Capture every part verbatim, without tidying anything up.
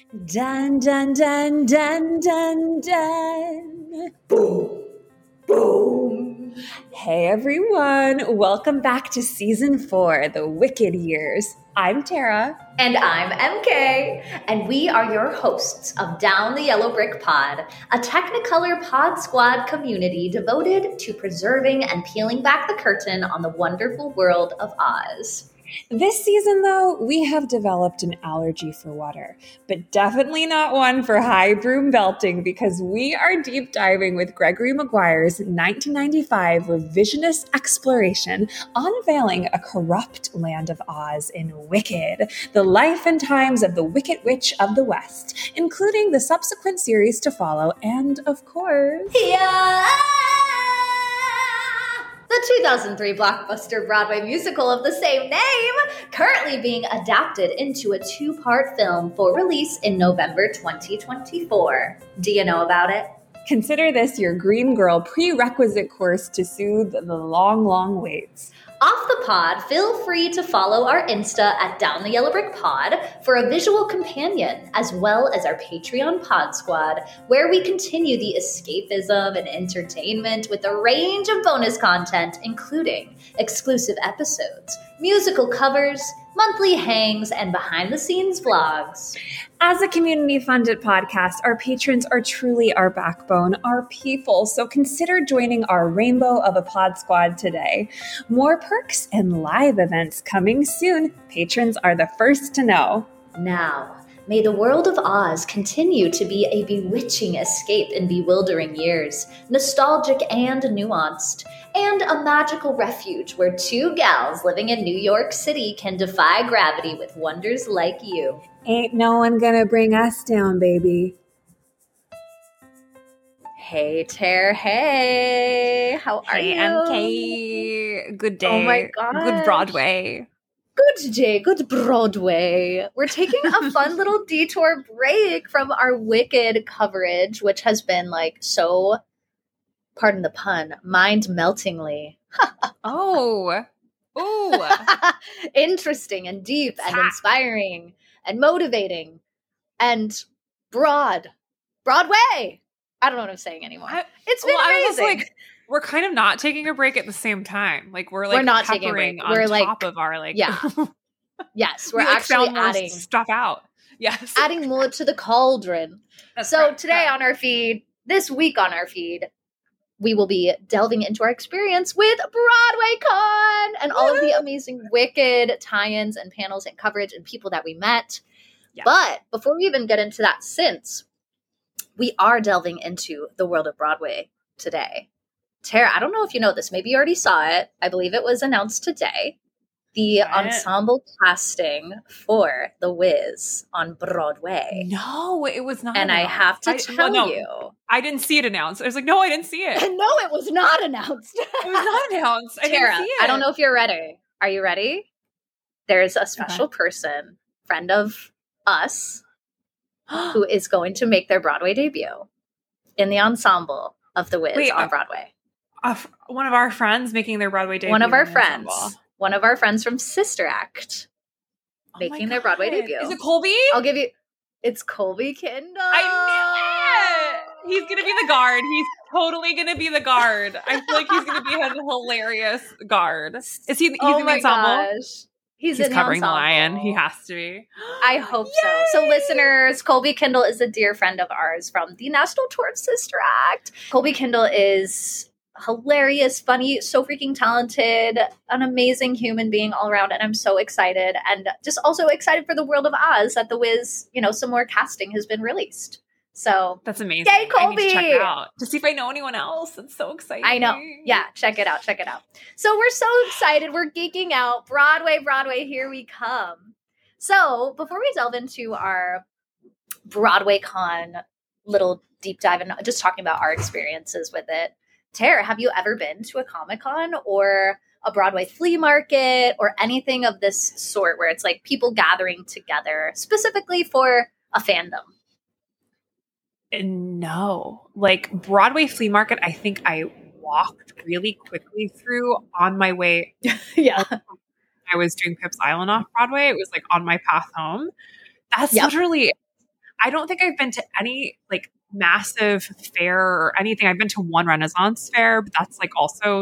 Dun, dun, dun, dun, dun, dun. Boom, boom. Hey, everyone. Welcome back to Season four, The Wicked Years. I'm Tara. And I'm M K. And we are your hosts of Down the Yellow Brick Pod, a Technicolor Pod Squad community devoted to preserving and peeling back the curtain on the wonderful world of Oz. This season, though, we have developed an allergy for water, but definitely not one for high broom belting, because we are deep diving with Gregory Maguire's nineteen ninety-five revisionist exploration unveiling a corrupt land of Oz in Wicked, the life and times of the Wicked Witch of the West, including the subsequent series to follow, and of course... Yeah! The two thousand three blockbuster Broadway musical of the same name, currently being adapted into a two-part film for release in November twenty twenty-four. Do you know about it? Consider this your Green Girl prerequisite course to soothe the long, long waits. Off the pod, feel free to follow our Insta at Down the Yellow Brick Pod for a visual companion, as well as our Patreon Pod Squad, where we continue the escapism and entertainment with a range of bonus content, including exclusive episodes, musical covers, monthly hangs, and behind-the-scenes vlogs. As a community-funded podcast, our patrons are truly our backbone, our people, so consider joining our rainbow of a pod squad today. More perks and live events coming soon. Patrons are the first to know. Now, may the world of Oz continue to be a bewitching escape in bewildering years, nostalgic and nuanced, and a magical refuge where two gals living in New York City can defy gravity with wonders like you. Ain't no one gonna bring us down, baby. Hey, Tara. Hey. How are hey, you? M K. Good day. Oh my God. Good Broadway. Good day. Good Broadway. We're taking a fun little detour break from our Wicked coverage, which has been like so, pardon the pun, mind-meltingly. oh. Ooh. Interesting and deep and inspiring and motivating and broad. Broadway. I don't know what I'm saying anymore. I, it's been well, amazing. I was like, we're kind of not taking a break at the same time. Like we're like we're not taking a break. On we're top like, of our like yeah. Yes, we're we, like, actually found more adding stuff out. Yes, adding more to the cauldron. That's so right, today right. on our feed, this week on our feed, we will be delving into our experience with BroadwayCon and all of the amazing Wicked tie-ins and panels and coverage and people that we met. Yeah. But before we even get into that, since we are delving into the world of Broadway today, Tara, I don't know if you know this. Maybe you already saw it. I believe it was announced today. The What? ensemble casting for The Wiz on Broadway. No, it was not. And announced. I have to I, tell well, no, you. I didn't see it announced. I was like, no, I didn't see it. It No, it was not announced. was not announced. I Tara, didn't see it. I don't know if you're ready. Are you ready? There's a special okay. person, friend of us, who is going to make their Broadway debut in the ensemble of The Wiz Wait, on uh, Broadway. Uh, one of our friends making their Broadway debut. One of our in friends. ensemble. One of our friends from Sister Act Oh making my their Broadway God. debut. Is it Colby? I'll give you. It's Colby Kindle. I knew it. He's gonna be the guard. He's totally gonna be the guard. I feel like he's gonna be a hilarious guard. Is he? He's oh in the my ensemble. Gosh. He's, He's in covering the, the lion. He has to be. I hope so. So listeners, Colby Kindle is a dear friend of ours from the National Tour of Sister Act. Colby Kindle is hilarious, funny, so freaking talented, an amazing human being all around. And I'm so excited. And just also excited for the world of Oz that The Wiz, you know, some more casting has been released. So that's amazing. Yay, Colby! I need to check it out to see if I know anyone else. It's so exciting. I know. Yeah, check it out. Check it out. So we're so excited. We're geeking out. Broadway, Broadway, here we come. So before we delve into our BroadwayCon little deep dive and just talking about our experiences with it, Tara, have you ever been to a Comic-Con or a Broadway flea market or anything of this sort where it's like people gathering together specifically for a fandom? No, like Broadway flea market, I think I walked really quickly through on my way. Yeah. I was doing Pips Island off Broadway. It was like on my path home. That's yep. literally, I don't think I've been to any like massive fair or anything. I've been to one Renaissance fair, but that's like also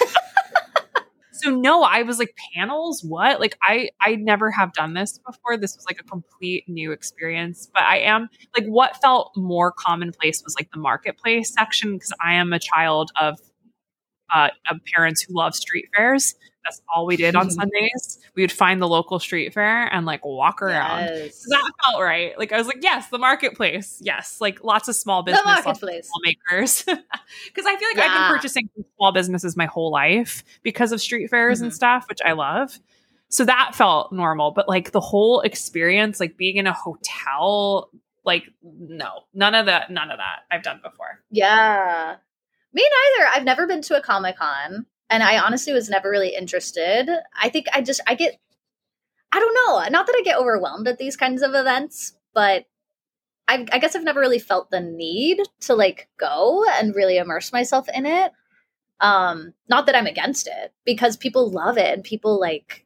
so no, I was like, panels? What? Like I I never have done this before. This was like a complete new experience. But I am like what felt more commonplace was like the marketplace section because I am a child of uh of parents who love street fairs. That's all we did on Sundays. We would find the local street fair and like walk around. Yes. So that felt right. Like I was like, yes, the marketplace. Yes, like lots of small business, The marketplace. small makers. Because I feel like Yeah. I've been purchasing from small businesses my whole life because of street fairs Mhm. and stuff, which I love. So that felt normal. But like the whole experience, like being in a hotel, like no, none of that, none of that I've done before. Yeah. Me neither. I've never been to a Comic-Con. And I honestly was never really interested. I think I just, I get, I don't know. Not that I get overwhelmed at these kinds of events, but I, I guess I've never really felt the need to like go and really immerse myself in it. Um, not that I'm against it because people love it and people like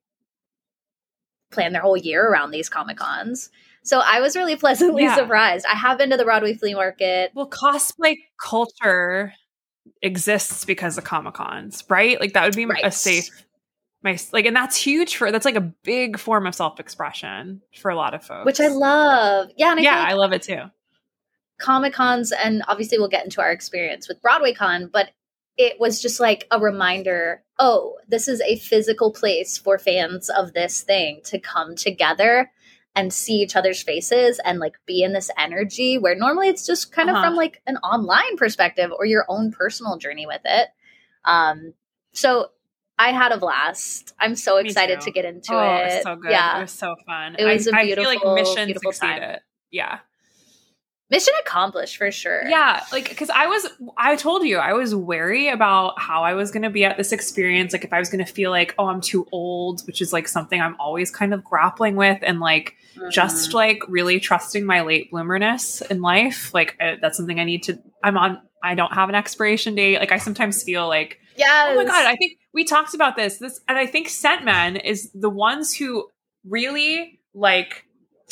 plan their whole year around these Comic-Cons. So I was really pleasantly Yeah. surprised. I have been to the Broadway flea market. Well, cosplay culture exists because of Comic-Cons, right? Like that would be Right. a safe, my like, and that's huge for that's like a big form of self-expression for a lot of folks, Which I love. Yeah, and I yeah, feel like I love it too. Comic Cons, and obviously we'll get into our experience with Broadway Con, but it was just like a reminder, oh, this is a physical place for fans of this thing to come together and see each other's faces and like be in this energy where normally it's just kind of Uh-huh. from like an online perspective or your own personal journey with it. Um, so I had a blast. I'm so Me excited too. to get into Oh, it. it was so good. Yeah. It was so fun. It was I, a I feel like beautiful, mission beautiful time. succeeded. Yeah. Mission accomplished for sure. Yeah, like because I was, I told you I was wary about how I was going to be at this experience. Like if I was going to feel like, oh, I'm too old, which is like something I'm always kind of grappling with, and like Mhm. just like really trusting my late bloomerness in life. Like uh, that's something I need to. I'm on. I don't have an expiration date. Like I sometimes feel like, Yes. oh my god, I think we talked about this. This, and I think Scentmen is the ones who really like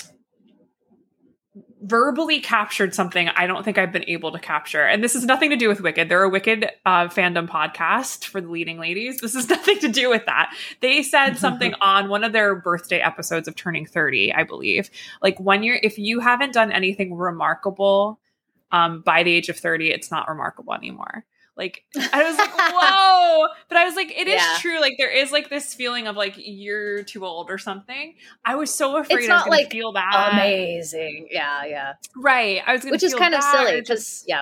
verbally captured something I don't think I've been able to capture. And this has nothing to do with Wicked. They're a Wicked uh, fandom podcast for the leading ladies. This has nothing to do with that. They said something on one of their birthday episodes of turning thirty, I believe. Like when you're, if you haven't done anything remarkable um, by the age of thirty, it's not remarkable anymore. Like, I was like, whoa. But I was like, it is Yeah. true. Like, there is like this feeling of like, you're too old or something. I was so afraid It's I was not, going to like, feel that. Amazing. Yeah, yeah. Right. I was going to Which is feel kind of that, silly or just, because, yeah.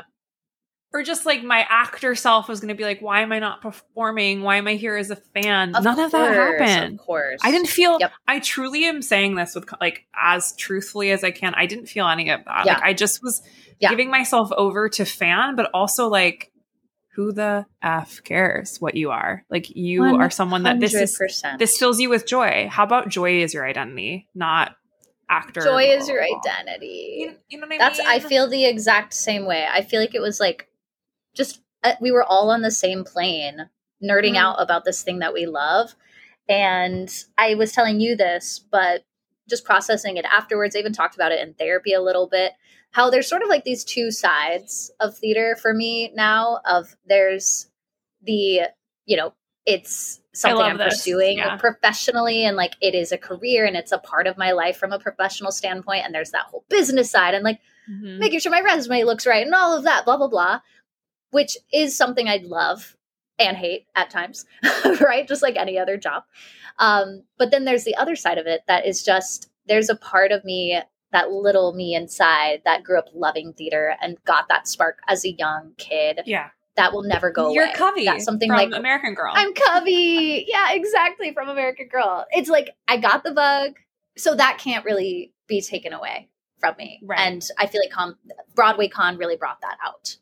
or just like my actor self was going to be like, why am I not performing? Why am I here as a fan? Of None of that course, happened. Of course. I didn't feel, Yep. I truly am saying this with like as truthfully as I can. I didn't feel any of that. Yeah. Like I just was Yeah. giving myself over to fan, but also like, who the F cares what you are? Like you are someone that this is, one hundred percent. this fills you with joy. How about joy is your identity, not actor? Joy blah, is blah, your blah. identity. You, you know what I That's, mean? I feel the exact same way. I feel like it was like, just, uh, we were all on the same plane, nerding Mhm. out about this thing that we love. And I was telling you this, but just processing it afterwards, I even talked about it in therapy a little bit, how there's sort of like these two sides of theater for me now. Of there's the, you know, it's something love I'm this. pursuing Yeah. professionally, and like it is a career and it's a part of my life from a professional standpoint. And there's that whole business side and like Mhm. making sure my resume looks right and all of that, blah, blah, blah, which is something I'd love and hate at times, right? Just like any other job. Um, but then there's the other side of it that is just, there's a part of me, that little me inside that grew up loving theater and got that spark as a young kid Yeah. that will never go You're away. Covey That's something from like, American Girl. I'm Covey. Yeah, exactly. From American Girl. It's like, I got the bug. So that can't really be taken away from me. Right. And I feel like Con- Broadway Con really brought that out.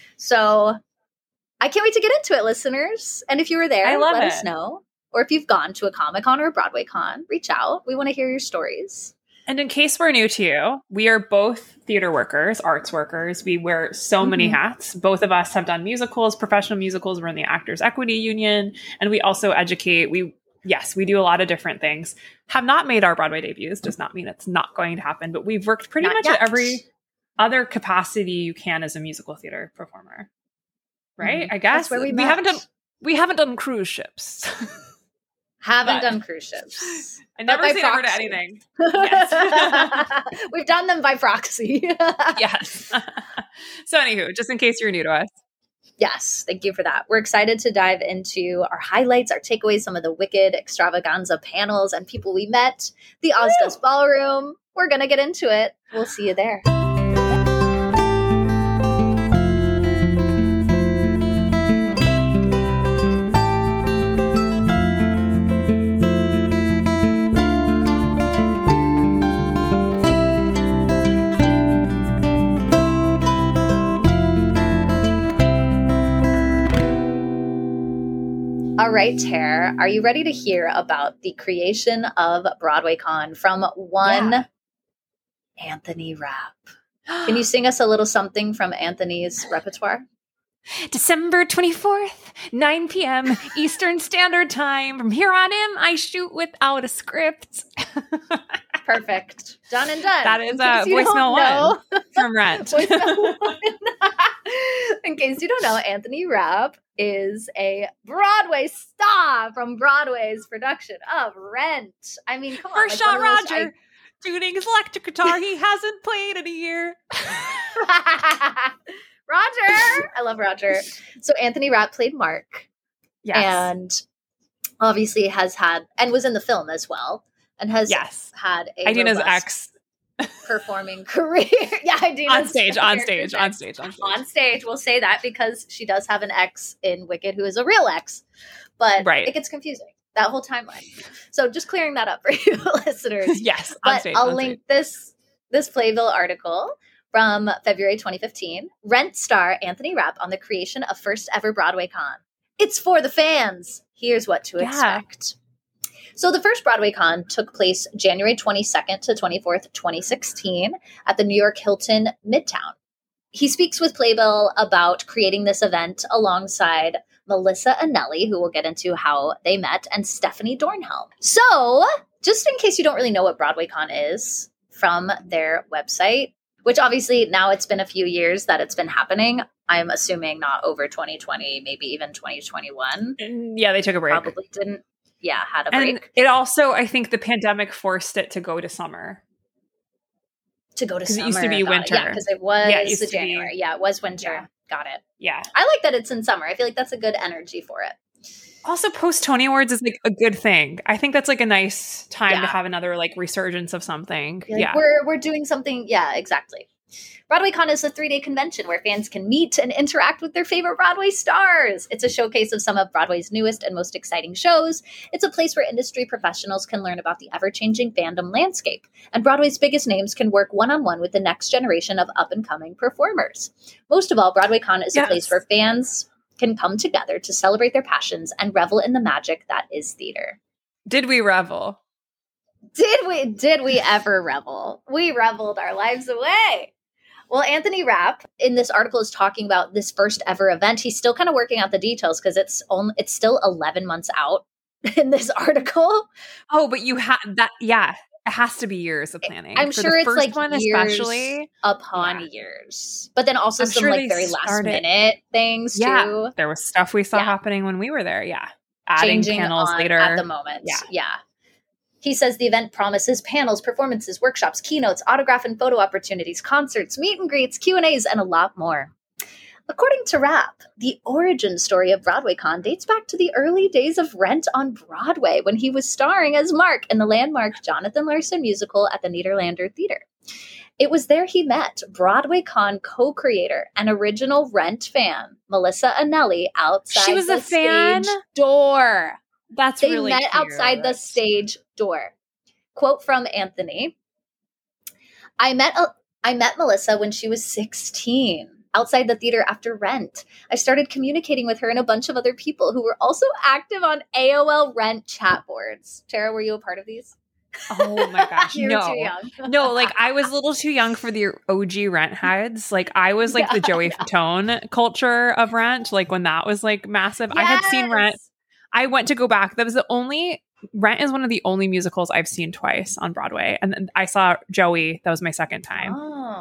So I can't wait to get into it, listeners. And if you were there, I love let it. us know. Or if you've gone to a Comic Con or a Broadway Con, reach out. We want to hear your stories. And in case we're new to you, we are both theater workers, arts workers. We wear so many Mhm. hats. Both of us have done musicals, professional musicals. We're in the Actors Equity Union, and we also educate. We yes, we do a lot of different things. Have not made our Broadway debuts. Does not mean it's not going to happen. But we've worked pretty Not much yet. at every other capacity you can as a musical theater performer. Right? Mm-hmm. I guess That's where we, we met. haven't done we haven't done cruise ships. Haven't But- done cruise ships. I never by say never to proxy. anything. Yes. We've done them by proxy. Yes. So anywho, just in case you're new to us. Yes, thank you for that. We're excited to dive into our highlights, our takeaways, some of the Wicked extravaganza panels and people we met, the Ozdos Ballroom. We're going to get into it. We'll see you there. All right, Tara, are you ready to hear about the creation of BroadwayCon from one Yeah. Anthony Rapp? Can you sing us a little something from Anthony's repertoire? December twenty-fourth, nine p.m. Eastern Standard Time. From here on in, I shoot without a script. Perfect. Done and done. That is In uh, case you voicemail don't know- one from Rent. Voicemail one. In case you don't know, Anthony Rapp is a Broadway star from Broadway's production of Rent. I mean, come on. First like shot one of those- Roger tuning his electric guitar he hasn't played in a year. I- Roger. I love Roger. So Anthony Rapp played Mark. Yes. And obviously has had, and was in the film as well, and has yes. had a Idina's robust ex. performing career. Yeah, Idina's On stage, on character's stage, on ex. stage, on stage. On stage, we'll say that because she does have an ex in Wicked who is a real ex, but Right. it gets confusing, that whole timeline. So just clearing that up for you listeners. Yes, on But stage. I'll on link stage. this this Playbill article from February twenty fifteen. Rent star Anthony Rapp on the creation of first ever BroadwayCon. It's for the fans. Here's what to Yeah. expect. So the first BroadwayCon took place January twenty-second to twenty-fourth, twenty sixteen at the New York Hilton Midtown. He speaks with Playbill about creating this event alongside Melissa Anelli, who we'll get into how they met, and Stephanie Dornhelm. So just in case you don't really know what BroadwayCon is, from their website, which obviously now it's been a few years that it's been happening. I'm assuming not over twenty twenty, maybe even twenty twenty-one. Yeah, they took a break. Probably didn't. Yeah, had a break. And it also, I think the pandemic forced it to go to summer. To go to 'Cause it summer. used to be got it. winter. Yeah, because it was Yeah, it used to be- January. Yeah, it was winter. Yeah. Got it. Yeah. I like that it's in summer. I feel like that's a good energy for it. Also, post Tony Awards is like a good thing. I think that's like a nice time Yeah. to have another like resurgence of something. Like, yeah. We're we're doing something. Yeah, exactly. BroadwayCon is a three-day convention where fans can meet and interact with their favorite Broadway stars. It's a showcase of some of Broadway's newest and most exciting shows. It's a place where industry professionals can learn about the ever-changing fandom landscape, and Broadway's biggest names can work one-on-one with the next generation of up-and-coming performers. Most of all, BroadwayCon is Yes. a place where fans can come together to celebrate their passions and revel in the magic that is theater. Did we revel? Did we did we ever revel? We reveled our lives away. Well, Anthony Rapp in this article is talking about this first ever event. He's still kind of working out the details because it's only it's still eleven months out in this article. Oh, but you had that. Yeah. It has to be years of planning. I'm For sure the it's first like one, years especially. upon Yeah. years. But then also I'm some sure like they very last started- minute things Yeah. too. There was stuff we saw Yeah. happening when we were there. Yeah. Adding Changing panels on later. at the moment. Yeah. yeah. He says the event promises panels, performances, workshops, keynotes, autograph and photo opportunities, concerts, meet and greets, Q and A's, and a lot more. According to Rapp, the origin story of BroadwayCon dates back to the early days of Rent on Broadway when he was starring as Mark in the landmark Jonathan Larson musical at the Nederlander Theater. It was there he met BroadwayCon co-creator and original Rent fan, Melissa Anelli, outside She was the a fan? stage door. That's They really met cute. outside the stage door. Quote from Anthony. I met uh, I met Melissa when she was sixteen outside the theater after Rent. I started communicating with her and a bunch of other people who were also active on A O L Rent chat boards. Tara, were you a part of these? Oh my gosh. you no. were too young. No, like I was a little too young for the O G Rent heads. Like I was like Yeah, the Joey I know. Fatone culture of Rent, like when that was like massive. I had seen Rent. Yes. I went to go back. That was the only Rent is one of the only musicals I've seen twice on Broadway. And then I saw Joey. That was my second time. Oh.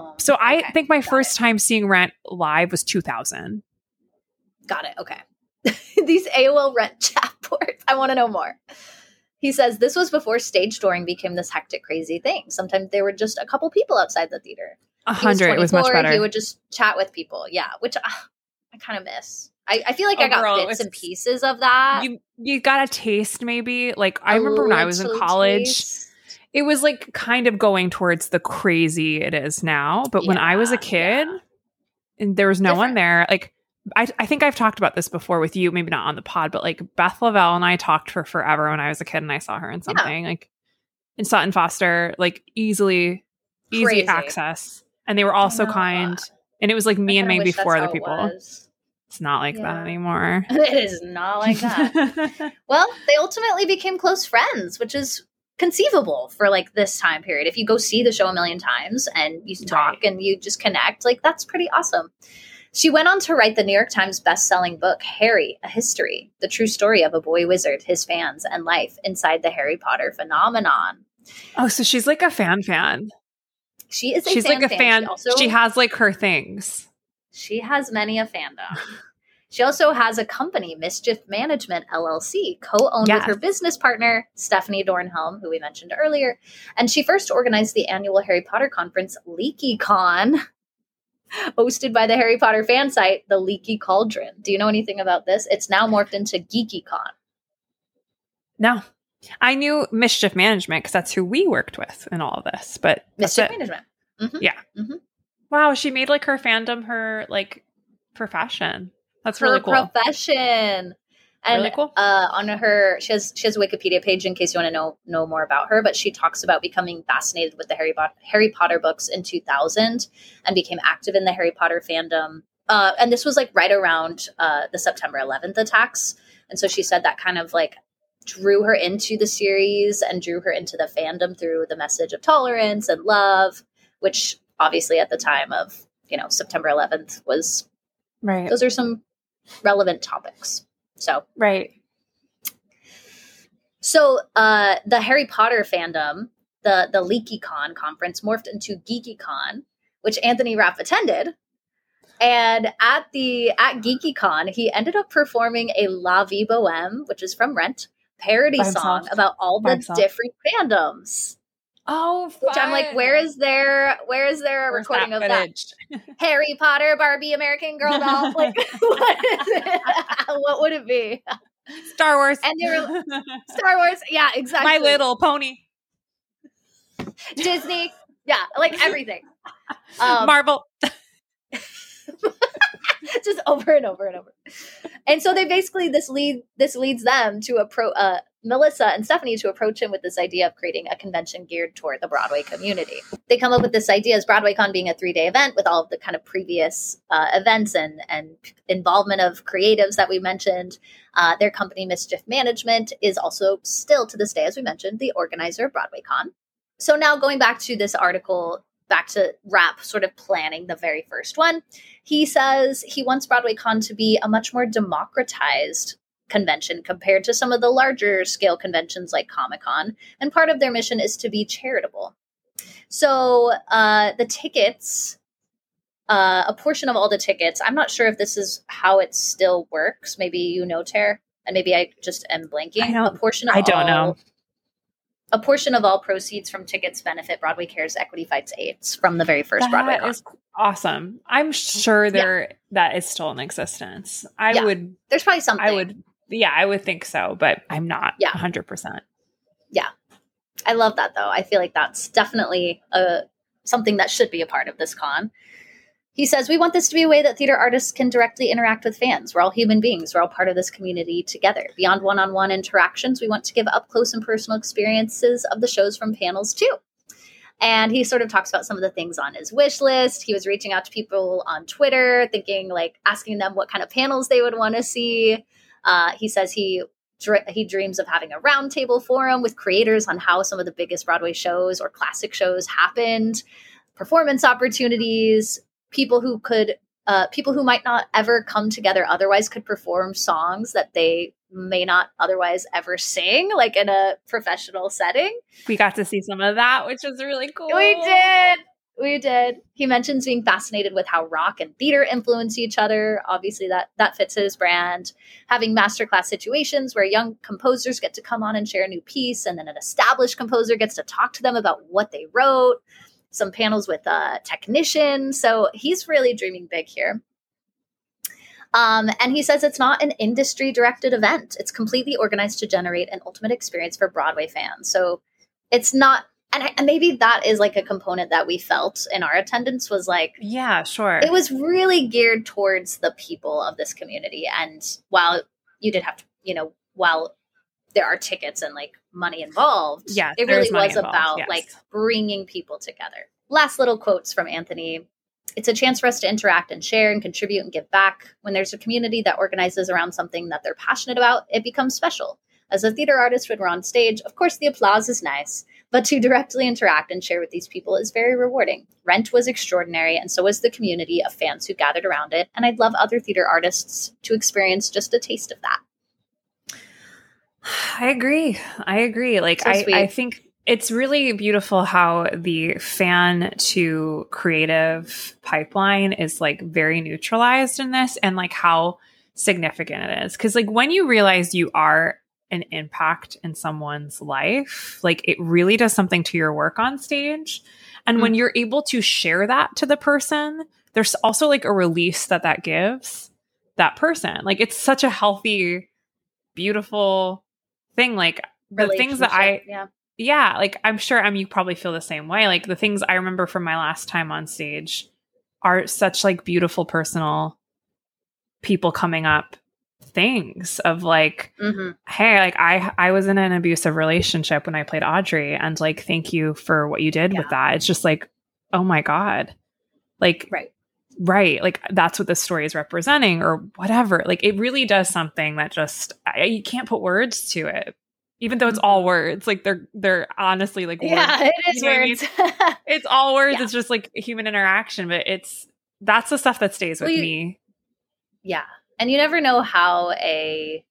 Oh. So I okay. think my Got first it. time seeing Rent live was two thousand. Got it. Okay. These A O L Rent chat boards. I want to know more. He says this was before stage touring became this hectic, crazy thing. Sometimes there were just a couple people outside the theater. A He was hundred. It was much twenty-four, better. He would just chat with people. Yeah, which uh, I kind of miss. I, I feel like Oh, I got girl, it bits was- and pieces of that. You you got a taste maybe. Like I A remember when I was in little college, taste. it was like kind of going towards the crazy it is now. But when I was a Yeah, kid, yeah. and there was no one Different. there, like I, I think I've talked about this before with you, maybe not on the pod, but like Beth Lavelle and I talked for forever when I was a kid and I saw her in something like in Sutton Foster, like easily, easy Crazy. access. And they were all so know. kind. And it was like me I and kinda maybe wish that's four other how it people. was. It's not like that Yeah. anymore. It is not like that. Well, they ultimately became close friends, which is conceivable for like this time period. If you go see the show a million times and you talk Right. and you just connect, like that's pretty awesome. She went on to write the New York Times best-selling book, Harry, A History, the true story of a boy wizard, his fans, and life inside the Harry Potter phenomenon. Oh, so she's like a fan fan. She is a She's fan like a fan. She, also, she has like her things. she has many a fandom. She also has a company, Mischief Management L L C, co-owned Yes. with her business partner, Stephanie Dornhelm, who we mentioned earlier. And she first organized the annual Harry Potter conference, LeakyCon, hosted by the Harry Potter fan site, The Leaky Cauldron. Do you know anything about this? It's now morphed into GeekyCon. No. I knew Mischief Management because that's who we worked with in all of this. But that's Mischief it. Management. Mhm. Yeah. Mhm. Wow, she made like her fandom her like profession. That's Her really cool. profession. And Really cool. uh, on her, she has she has a Wikipedia page in case you want to know know more about her. But she talks about becoming fascinated with the Harry Potter Harry Potter books in two thousand and became active in the Harry Potter fandom. Uh, and this was like right around uh, the September eleventh attacks. And so she said that kind of like drew her into the series and drew her into the fandom through the message of tolerance and love, which obviously at the time of you know September eleventh was Right. those are some relevant topics. So, Right. so uh, the Harry Potter fandom, the the LeakyCon conference morphed into GeekyCon, which Anthony Rapp attended. And at the at GeekyCon, he ended up performing a La Vie Boheme, which is from Rent, parody By song himself. about all By the himself. different fandoms. Oh, Which I'm like, where is there? Where is there a Where's recording that of that? footage? Harry Potter, Barbie, American Girl doll. Like, what is it? What would it be? Star Wars. And they were Star Wars. Yeah, exactly. My Little Pony. Disney. Yeah, like everything. Um, Marvel. just over and over and over. And so they basically this lead this leads them to approach uh, Melissa and Stephanie to approach him with this idea of creating a convention geared toward the Broadway community. They come up with this idea as BroadwayCon being a three day event with all of the kind of previous uh, events and and involvement of creatives that we mentioned. Uh, their company Mischief Management is also still to this day, as we mentioned, the organizer of BroadwayCon. So now going back to this article, back to Rapp sort of planning the very first one, he says he wants BroadwayCon to be a much more democratized convention compared to some of the larger scale conventions like Comic-Con, and part of their mission is to be charitable. So uh, the tickets, uh, a portion of all the tickets, I'm not sure if this is how it still works. Maybe you know, Tara, and maybe I just am blanking. I don't- a portion of I don't all, know. A portion of all proceeds from tickets benefit Broadway Cares Equity Fights AIDS from the very first Broadway That Con. is awesome. I'm sure there that is still in existence. I Yeah. would There's probably something. I would yeah, I would think so, but I'm not Yeah. one hundred percent. I love that though. I feel like that's definitely a something that should be a part of this con. He says, we want this to be a way that theater artists can directly interact with fans. We're all human beings. We're all part of this community together. Beyond one-on-one interactions, we want to give up close and personal experiences of the shows from panels too. And he sort of talks about some of the things on his wish list. He was reaching out to people on Twitter, thinking like asking them what kind of panels they would want to see. Uh, he says he dr- he dreams of having a roundtable forum with creators on how some of the biggest Broadway shows or classic shows happened, performance opportunities, people who could, uh, people who might not ever come together otherwise could perform songs that they may not otherwise ever sing, like in a professional setting. We got to see some of that, which was really cool. We did. We did. He mentions being fascinated with how rock and theater influence each other. Obviously, that that fits his brand. Having masterclass situations where young composers get to come on and share a new piece, and then an established composer gets to talk to them about what they wrote. Some panels with uh, technicians. So he's really dreaming big here. Um, and he says it's not an industry-directed event. It's completely organized to generate an ultimate experience for Broadway fans. So it's not, and, I, and maybe that is like a component that we felt in our attendance was like, yeah, sure. It was really geared towards the people of this community. And while you did have to, you know, while there are tickets and like money involved, yes, it really was involved, about yes. like bringing people together. Last little quotes from Anthony. It's a chance for us to interact and share and contribute and give back. When there's a community that organizes around something that they're passionate about, it becomes special. As a theater artist, when we're on stage, of course, the applause is nice, but to directly interact and share with these people is very rewarding. Rent was extraordinary, and so was the community of fans who gathered around it. And I'd love other theater artists to experience just a taste of that. I agree. I agree. Like, So I, sweet. I think it's really beautiful how the fan to creative pipeline is like very neutralized in this, and like how significant it is. Cause like when you realize you are an impact in someone's life, like it really does something to your work on stage. And Mm-hmm. when you're able to share that to the person, there's also like a release that that gives that person. Like it's such a healthy, beautiful thing. Like the things that I, yeah. yeah, like I'm sure I'm you probably feel the same way. Like the things I remember from my last time on stage are such like beautiful personal people coming up things of like, Mm-hmm. hey, like I I was in an abusive relationship when I played Audrey, and like thank you for what you did Yeah. with that. It's just like, oh my God. Like Right. right, like that's what this story is representing or whatever. Like it really does something that just I, you can't put words to it. Even though it's all words, like they're they're honestly like words. Yeah, it is You know what I mean? words. It's all words. Yeah. It's just like human interaction, but it's that's the stuff that stays with Well, you- me. Yeah. And you never know how a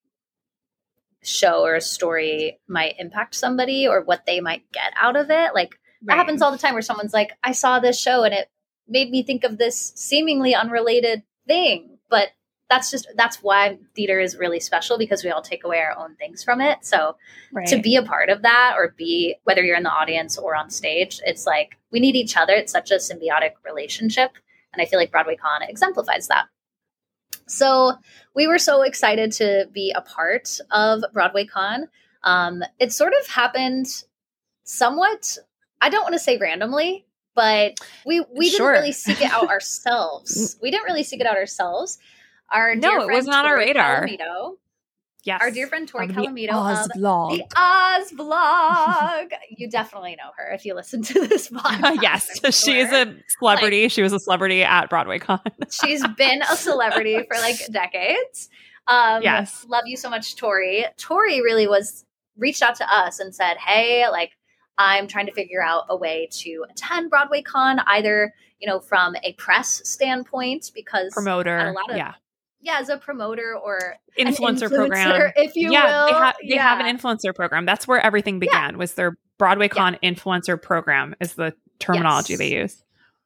show or a story might impact somebody or what they might get out of it. Like that Right. happens all the time where someone's like, I saw this show and it made me think of this seemingly unrelated thing. But that's just, that's why theater is really special, because we all take away our own things from it. So Right. to be a part of that, or be, whether you're in the audience or on stage, it's like we need each other. It's such a symbiotic relationship. And I feel like BroadwayCon exemplifies that. So we were so excited to be a part of BroadwayCon. Um, it sort of happened somewhat, I don't want to say randomly, but we, we Sure. didn't really seek it out ourselves. We didn't really seek it out ourselves. Our No, dear it friend wasn't on our Tori radar. Calamito, Yes. our dear friend Tori Of the Calamito Oz of blog. the Oz Vlog. You definitely know her if you listen to this podcast. yes, I'm she is sure. a celebrity. she was a celebrity at BroadwayCon. She's been a celebrity for like decades. Um, Yes. Love you so much, Tori. Tori really was reached out to us and said, hey, like, I'm trying to figure out a way to attend BroadwayCon, either, you know, from a press standpoint, because Promoter. at a lot of, yeah. yeah, as a promoter or an Influencer, influencer, program. if you yeah, will. They, ha- they yeah. have an influencer program. That's where everything began, was their BroadwayCon influencer program is the terminology Yes. they use.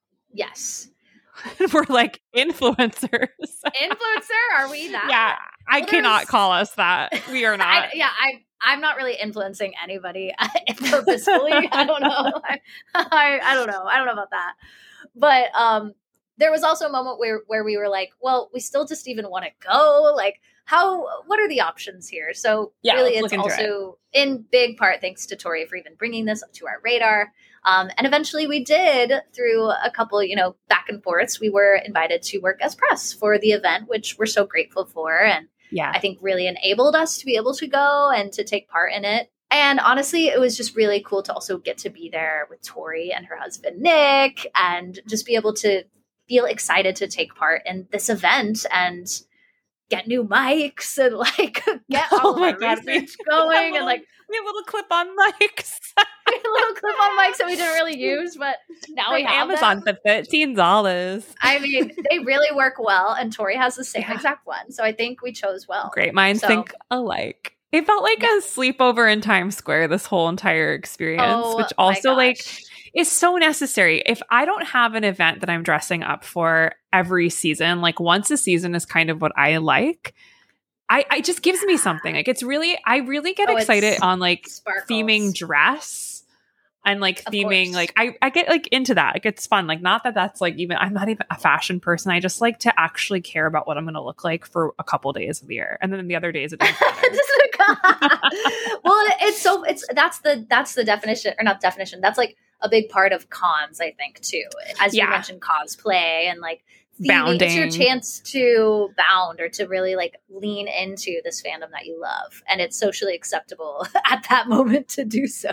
Yes. We're like influencers. Influencer, are we that? yeah, I Well, cannot there's- call us that. We are not. I, yeah, I, I'm not really influencing anybody purposefully. I don't know. I, I, I don't know. I don't know about that. But um, there was also a moment where, where we were like, well, we still just even want to go. Like, how, what are the options here? So Yeah, really, let's it's look into it. also in big part thanks to Tori for even bringing this to our radar. Um, and eventually we did, through a couple, you know, back and forths, we were invited to work as press for the event, which we're so grateful for. And yeah. I think really enabled us to be able to go and to take part in it. And honestly, it was just really cool to also get to be there with Tori and her husband, Nick, and just be able to feel excited to take part in this event and get new mics and like get all Oh of my our God, we- research going we have and little- like we have little clip-on mics little clip-on mics that we didn't really use, but now we from have Amazon them. for thirteen dollars. I mean, they really work well, and Tori has the same Yeah. exact one, so I think we chose well. Great minds So- think alike. It felt like a sleepover in Times Square this whole entire experience, Oh, which my also like gosh. is so necessary. If I don't have an event that I'm dressing up for every season, like once a season is kind of what I like, I, I just gives me something. Like it's really, I really get Oh, excited it's on like sparkles. theming dress and like Of theming, course. like I, I get like into that. Like it's fun. Like not that that's like even, I'm not even a fashion person. I just like to actually care about what I'm going to look like for a couple days of the year. And then the other days it doesn't matter. Well, it's so it's that's the that's the definition or not definition. That's like a big part of cons, I think, too. As you Yeah. mentioned, cosplay and like theming. Bounding. It's your chance to bound or to really like lean into this fandom that you love, and it's socially acceptable at that moment to do so.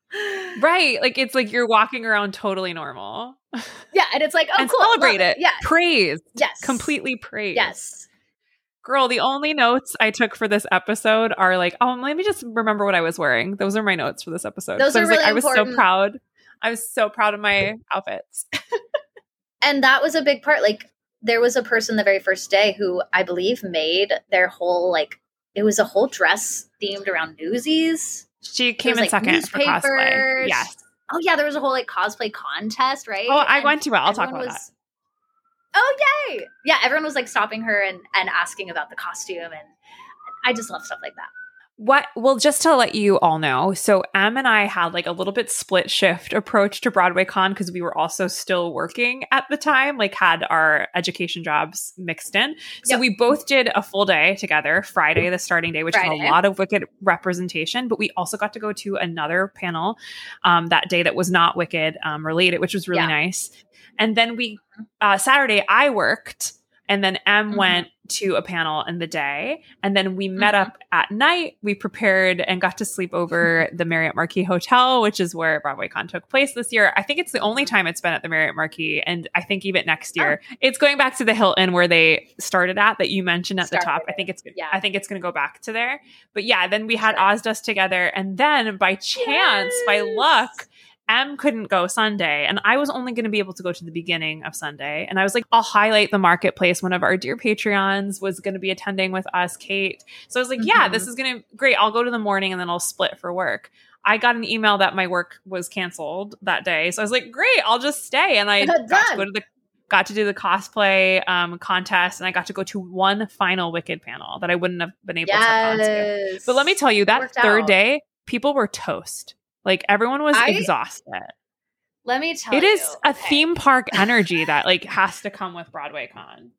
Right. Like it's like you're walking around totally normal. Yeah, and it's like, oh, and cool, celebrate love it. Yeah, Praise. yes, Completely praise. Yes. Girl, the only notes I took for this episode are like, oh, let me just remember what I was wearing. Those are my notes for this episode. Those So I are was like, really I was important. so proud. I was so proud of my outfits. And that was a big part. Like, there was a person the very first day who I believe made their whole, like, it was a whole dress themed around Newsies. She came was, in like, second for cosplay. newspapers. Yes. Oh, yeah, there was a whole, like, cosplay contest, right? Oh, I And went to it. I'll talk everyone about was, that. Oh, yay! Yeah, everyone was, like, stopping her and, and asking about the costume. And I just love stuff like that. What? Well, just to let you all know, so Em and I had like a little bit split shift approach to Broadway Con because we were also still working at the time, like had our education jobs mixed in. So Yep. we both did a full day together, Friday, the starting day, which had Friday. a lot of Wicked representation. But we also got to go to another panel um, that day that was not Wicked um, related, which was really Yeah. nice. And then we uh, Saturday I worked. And then Em Mhm. went to a panel in the day. And then we met Mhm. up at night. We prepared and got to sleep over the Marriott Marquis Hotel, which is where BroadwayCon took place this year. I think it's the only time it's been at the Marriott Marquis. And I think even next year, it's going back to the Hilton where they started at that you mentioned at the top. Started I think it's yeah. I think it's going to go back to there. But yeah, then we had Sure. Ozdust together. And then by chance, by Yes. luck, Em couldn't go Sunday, and I was only going to be able to go to the beginning of Sunday. And I was like, I'll highlight the marketplace. One of our dear Patreons was going to be attending with us, Kate. So I was like, yeah, Mhm. this is going to great. I'll go to the morning and then I'll split for work. I got an email that my work was canceled that day. So I was like, great, I'll just stay. And I got to Done. go to the got to do the cosplay um, contest, and I got to go to one final Wicked panel that I wouldn't have been able to have gone to. Yes. But let me tell you, that Worked third out. day, people were toast. Like everyone was I- exhausted. Let me tell It you. is a okay. theme park energy that like has to come with Broadway Con.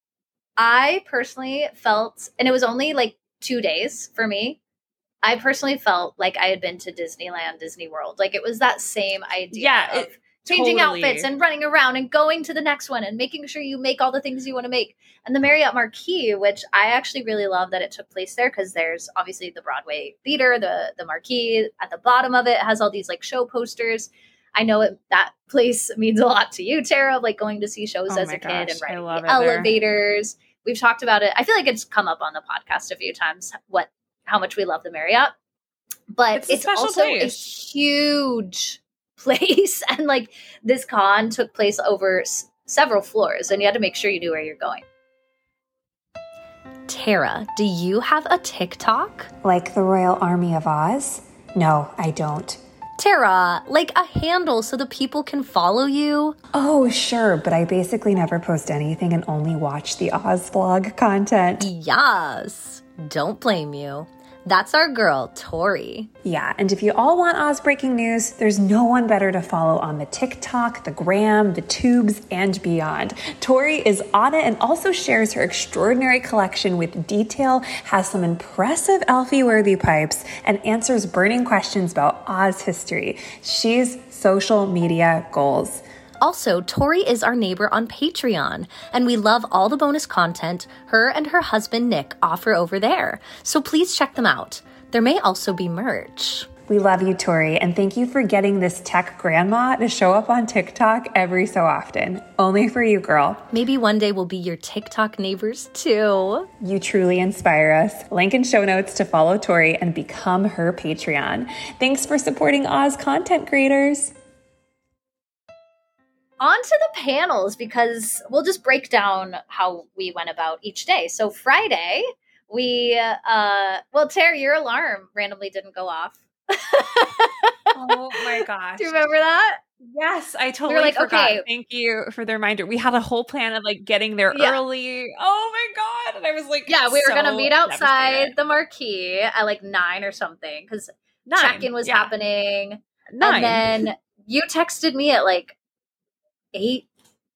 I personally felt, and it was only like two days for me. I personally felt like I had been to Disneyland, Disney World. Like it was that same idea Yeah, of it- changing totally. outfits and running around and going to the next one and making sure you make all the things you want to make. And the Marriott Marquis, which I actually really love that it took place there because there's obviously the Broadway theater, the the Marquis at the bottom of it has all these like show posters. I know it, that place means a lot to you, Tara, of like going to see shows Oh as my a kid gosh, and I riding love the it there. elevators. We've talked about it. I feel like it's come up on the podcast a few times what how much we love the Marriott. But It's a it's, special also a place. huge place. And like this con took place over s- several floors and you had to make sure you knew where you're going. Tara, do you have a TikTok? Like the Royal Army of Oz? No, I don't. Tara, like a handle so the people can follow you? Oh, sure, but I basically never post anything and only watch the Oz vlog content. Yes. Don't blame you. That's our girl, Tori. Yeah, and if you all want Oz breaking news, there's no one better to follow on the TikTok, the Gram, the Tubes, and beyond. Tori is on it and also shares her extraordinary collection with detail, has some impressive Elfie-worthy pipes, and answers burning questions about Oz history. She's social media goals. Also, Tori is our neighbor on Patreon, and we love all the bonus content her and her husband Nick offer over there. So please check them out. There may also be merch. We love you, Tori, and thank you for getting this tech grandma to show up on TikTok every so often. Only for you, girl. Maybe one day we'll be your TikTok neighbors too. You truly inspire us. Link in show notes to follow Tori and become her Patreon. Thanks for supporting Oz content creators. On to the panels, because we'll just break down how we went about each day. So Friday, we, uh, well, Tara, your alarm randomly didn't go off. Oh my gosh. Do you remember that? Yes, I totally we were like, forgot. okay. Thank you for the reminder. We had a whole plan of like getting there Yeah. early. Oh my God. And I was like, yeah, we were so going to meet outside devastated. the marquee at like nine or something because Nine. check-in was yeah. happening. Nine. And then you texted me at like eight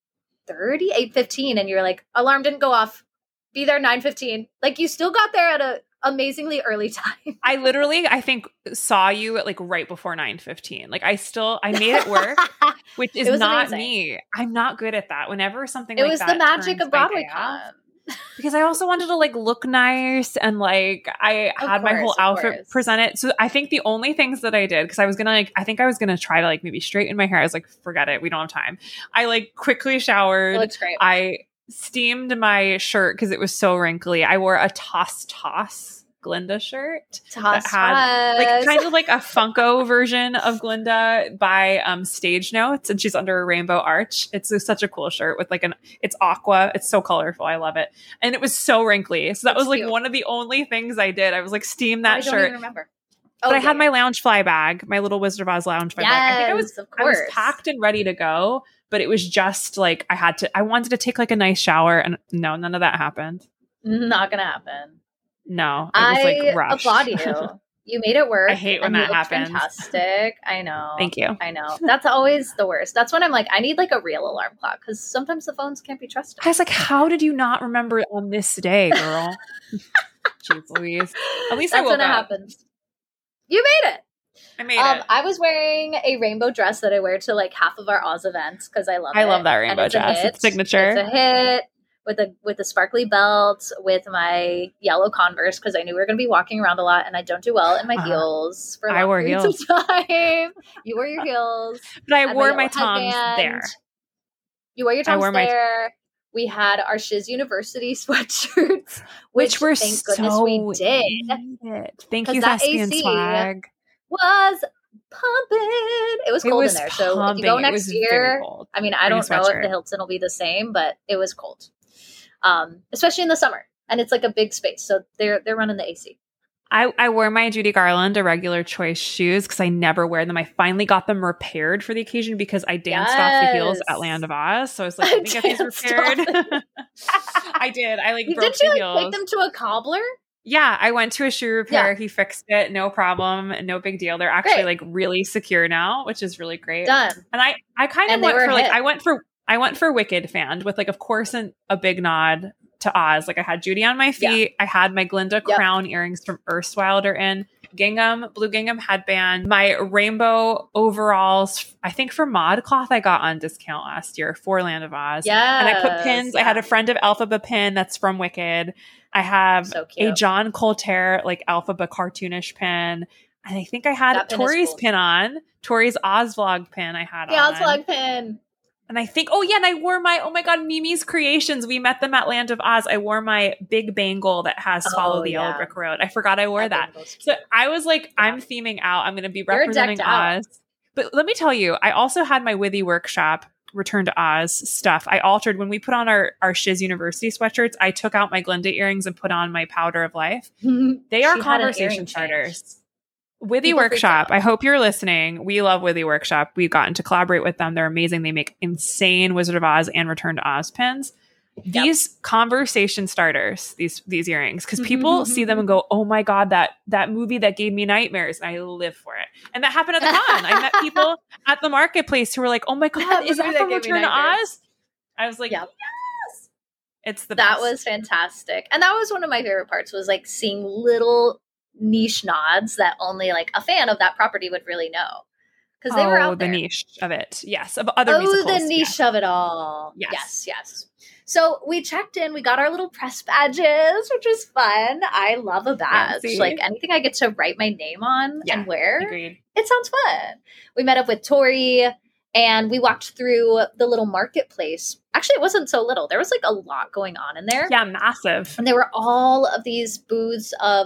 thirty, eight fifteen, and you're like, alarm didn't go off. Be there nine fifteen. Like you still got there at a amazingly early time. I literally, I think, saw you at like right before nine fifteen. Like I still, I made it work, which is not amazing. me. I'm not good at that. Whenever something it like was that the magic turns of my Broadway day off, Con. because I also wanted to like look nice and like I Of had my course, whole of outfit course. presented. So I think the only things that I did, because I was gonna like, I think I was gonna try to like maybe straighten my hair. I was like, forget it, we don't have time. I like quickly showered. It looks great. I steamed my shirt because it was so wrinkly. I wore a Toss Toss Glinda shirt Toss that had like was. kind of like a Funko version of Glinda by um Stage Notes, and she's under a rainbow arch. It's a, such a cool shirt with like an it's aqua. It's so colorful. I love it. And it was so wrinkly. So that It's was like cute. one of the only things I did. I was like steam that I don't shirt. even remember. Oh, But I yeah, had my yeah. lounge fly bag, my little Wizard of Oz lounge fly bag. I think I was Yes, of I was course. packed and ready to go, but it was just like I had to I wanted to take like a nice shower, and no, none of that happened. Not gonna happen. No, it was like I rushed. applaud you. You made it work. I hate when and you that looked happens. Fantastic. I know. Thank you. I know. That's always the worst. That's when I'm like, I need like a real alarm clock because sometimes the phones can't be trusted. I was like, how did you not remember on this day, girl? Jeez Louise. At least I That's woke when it up. happens. You made it. I made Um, it. I was wearing a rainbow dress that I wear to like half of our Oz events because I love I it. love that And rainbow it's a dress. hit. It's signature. It's a hit with a with a sparkly belt with my yellow Converse because I knew we were going to be walking around a lot and I don't do well in my Uh-huh. heels for I long wore periods heels. of time. You wore your heels. But I had wore yellow my Toms headband. there. You wore your I Toms wore my- there. We had our Shiz University sweatshirts, Which, which, were thank so goodness we did. needed. Thank 'Cause you, that Thespian A C Swag. Was pumping. It was It cold was in there. So if pumping. you go It next was very year, cold. I mean, I Bring a don't know if sweatshirt. the Hilton will be the same, but it was cold. Um, especially in the summer. And it's like a big space. So they're they're running the A C. I, I wore my Judy Garland irregular choice shoes because I never wear them. I finally got them repaired for the occasion because I danced off the heels Yes. at Land of Oz. So I was like, let me get these Danced repaired. off I did. I like You, broke did you the like heels. take them to a cobbler? Yeah, I went to a shoe repair. Yeah. He fixed it. No problem. No big deal. They're actually Great. like really secure now, which is really great. Done. And I, I kind of And they went were for a like, hit. I went for, I went for Wicked fan with like, of course, an, a big nod to Oz. Like I had Judy on my feet. I had my Glinda Yep. crown earrings from Erstwilder in gingham, blue gingham headband, my rainbow overalls. I think for ModCloth I got on discount last year for Land of Oz. Yeah. And I put pins. I had a friend of Elphaba pin that's from Wicked. I have So a cute. John Colter like Elphaba cartoonish pin. And I think I had That pin is Tori's cool. pin on. Tori's Oz vlog pin I had The on. Oz vlog pin. And I think, oh yeah, and I wore my, oh my God, Mimi's Creations. We met them at Land of Oz. I wore my big bangle that has Oh, Follow the Yellow yeah. Brick Road. I forgot I wore that. bangle's So cute. I was like, Yeah. I'm theming out. I'm going to be You're representing decked out. Oz. But let me tell you, I also had my Withy Workshop Return to Oz stuff. I altered when we put on our, our Shiz University sweatshirts. I took out my Glinda earrings and put on my Powder of Life. They are She had an conversation earring starters. change. Withy People freaked Workshop. out. I hope you're listening. We love Withy Workshop. We've gotten to collaborate with them. They're amazing. They make insane Wizard of Oz and Return to Oz pins. Yep. These conversation starters, these these earrings, because people see them and go, "Oh my God, that that movie that gave me nightmares," and I live for it. And that happened at the con. I met people at the marketplace who were like, "Oh my God, That is movie that that from gave me Return to nightmares. Oz?" I was like, Yep. "Yes, it's the That best." was fantastic. And that was one of my favorite parts was like seeing little niche nods that only like a fan of that property would really know. Because they were Oh, out the there. niche of it. Yes, of other oh, musicals. the niche yes. of it all. Yes. yes, yes. So we checked in. We got our little press badges, which was fun. I love a badge. Fancy. Like anything I get to write my name on Yeah, and wear, Agreed. it sounds fun. We met up with Tori and we walked through the little marketplace. Actually, it wasn't so little. There was like a lot going on in there. Yeah, massive. And there were all of these booths of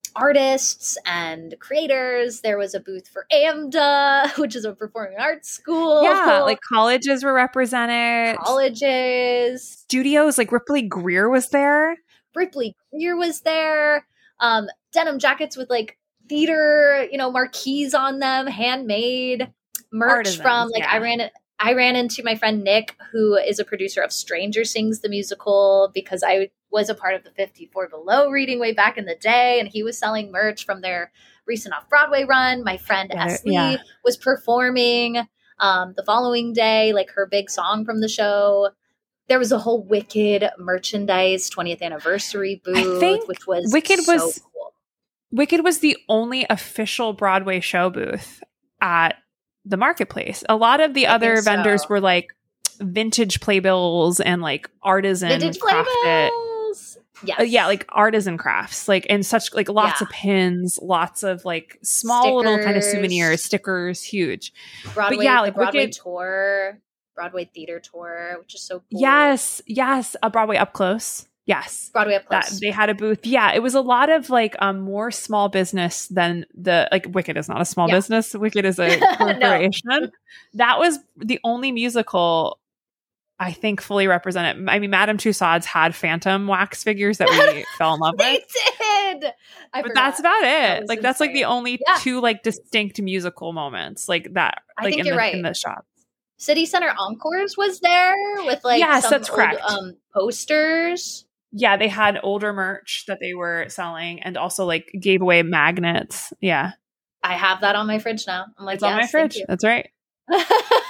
artists and creators. There was a booth for AMDA, which is a performing arts school. Yeah, like colleges were represented. colleges. Studios, like Ripley Greer was there. Ripley Greer was there. Um, denim jackets with like theater, you know, marquees on them, handmade. merch Artisans, from like yeah. I ran it. I ran into my friend Nick, who is a producer of Stranger Sings the musical, because I was a part of the fifty-four Below reading way back in the day, and he was selling merch from their recent off-Broadway run. My friend Yeah, S. Lee yeah. was performing um, the following day, like her big song from the show. There was a whole Wicked merchandise twentieth anniversary booth, think which was Wicked so was- cool. Wicked was the only official Broadway show booth at the Marketplace. A lot of the I other think so. vendors were like vintage playbills and like artisan Vintage crafted. playbills. Yes. Uh, yeah, like artisan crafts, like and such like lots Yeah. of pins, lots of like small little kind of Stickers. souvenirs, stickers, huge. Broadway, yeah, the like Broadway Wicked- tour, Broadway theater tour, which is so cool. Yes, yes, a Broadway up close. Yes. Broadway up That close. they had a booth. Yeah, it was a lot of like um more small business than the like Wicked is not a small Yeah. business. Wicked is a No. corporation. That was the only musical I think fully represented. I mean, Madame Tussauds had Phantom wax figures that we fell in love They with. did. I But forgot. that's about That it. was Like that's like the insane. only Yeah. two like distinct musical moments like that. I Like think in you're the right. in the shop. City Center Encores was there with like Yes, some that's old, correct. um posters. Yeah, they had older merch that they were selling and also like gave away magnets. Yeah. I have that on my fridge now. I'm like, It's on my yes, thank fridge. That's right. you.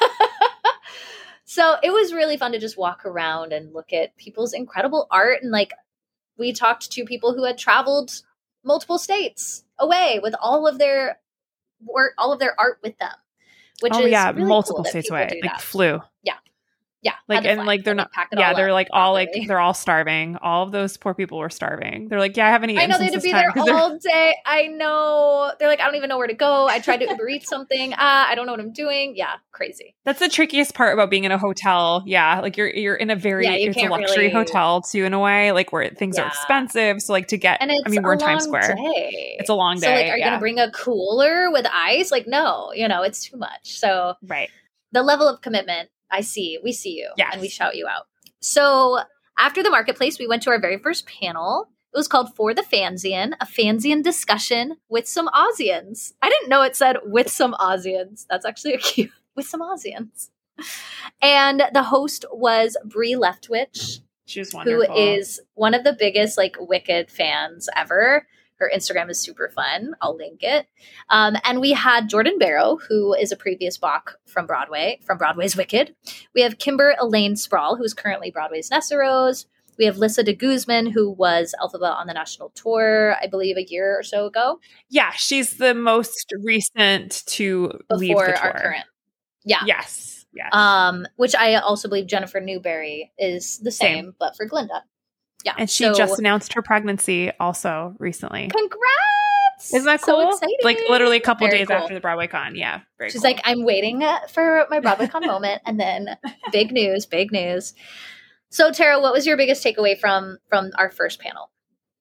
So it was really fun to just walk around and look at people's incredible art. And like, we talked to people who had traveled multiple states away with all of their work, all of their art with them, which oh is yeah, really multiple cool that states people away. do Like that. flew. Yeah, Like had to and fly. like they're And, not pack it yeah, all they're up like all like properly. they're all starving. All of those poor people were starving. They're like, yeah, I haven't eaten I know they since had to this be time there 'cause they're- all day. I know. They're like, I don't even know where to go. I tried to Uber Eats something. Ah, I don't know what I'm doing. Yeah, crazy. That's the trickiest part about being in a hotel. Yeah, like you're you're in a very Yeah, you it's a can't luxury really- hotel too in a way, like where things are Yeah. expensive. So like to get, And it's I mean, we're a in Times long Square. day. It's a long So day. like, are you yeah. gonna bring a cooler with ice? Like, no, you know, it's too much. So right? the level of commitment, I see. We see you, Yes. and we shout you out. So after the marketplace, we went to our very first panel. It was called For the Fansian, a Fansian discussion with some Aussians. I didn't know it said with some Aussians. That's actually a cute with some Aussians. And the host was Brie Leftwich, She was who wonderful. is one of the biggest like Wicked fans ever. Her Instagram is super fun. I'll link it. Um, and we had Jordan Barrow, who is a previous Bach from Broadway, from Broadway's Wicked. We have Kimber Elaine Sproul, who is currently Broadway's Nessa Rose. We have Lissa de Guzman, who was Elphaba on the national tour, I believe, a year or so ago. Yeah, she's the most recent to leave Before the tour. our current. Yeah. Yes. Yes. Um, which I also believe Jennifer Newberry is the same, Same. but for Glinda. Yeah. and she So- just announced her pregnancy also recently. Congrats! Isn't that So cool? exciting. Like literally a couple Very days cool. after the Broadway con. Yeah. Very She's cool. like, I'm waiting uh, for my BroadwayCon moment, and then big news, big news. So, Tara, what was your biggest takeaway from from our first panel?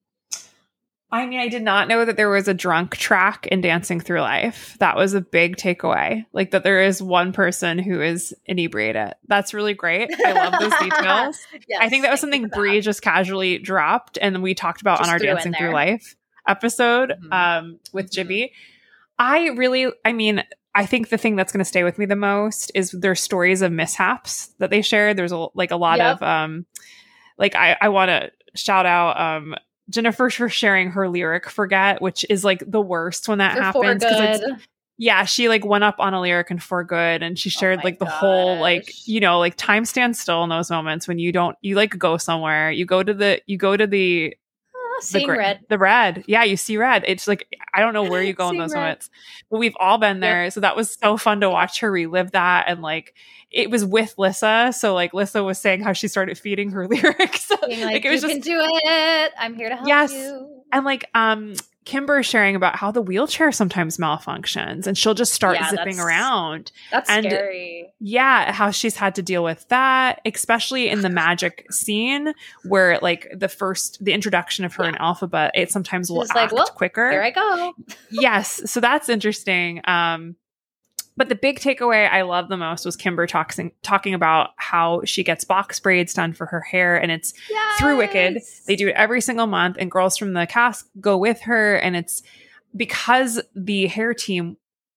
I mean, I did not know that there was a drunk track in Dancing Through Life. That was a big takeaway. Like that there is one person who is inebriated. That's really great. I love those details. Yes, I think that was thank you something for Bree just casually dropped and then we talked about Just on our threw in Dancing Through there. Life episode Mhm. um, with Mhm. Jibby. I really, I mean, I think the thing that's going to stay with me the most is their stories of mishaps that they shared. There's a, like a lot Yep. of, um, like I, I want to shout out um, Jennifer for sharing her lyric "Forget," which is like the worst when that For happens. 'cause it's- good. yeah, she like went up on a lyric and "For Good," and she shared my like the whole like gosh. you know like time stands still in those moments when you don't you like go somewhere you go to the you go to the Ah, the seeing gra- red. the red yeah you see red. It's like I don't know where you go in Seeing those red. moments, but we've all been there. So that was so fun to watch her relive that, and like it was with Lissa. So like Lissa was saying how she started feeding her lyrics. Being like, like it was you just can do it. I'm here to help Yes. you. and like um Kimber sharing about how the wheelchair sometimes malfunctions and she'll just start Yeah, zipping that's- around. That's And- scary. Yeah, how she's had to deal with that, especially in the magic scene where like the first the introduction of her in Alphabet, it sometimes will She's like, act "Well, quicker. Here I go. Yes, so that's interesting. Um but the big takeaway I love the most was Kimber talking talking about how she gets box braids done for her hair, and it's through Wicked. Yes. They do it every single month, and girls from the cast go with her. And it's because the hair team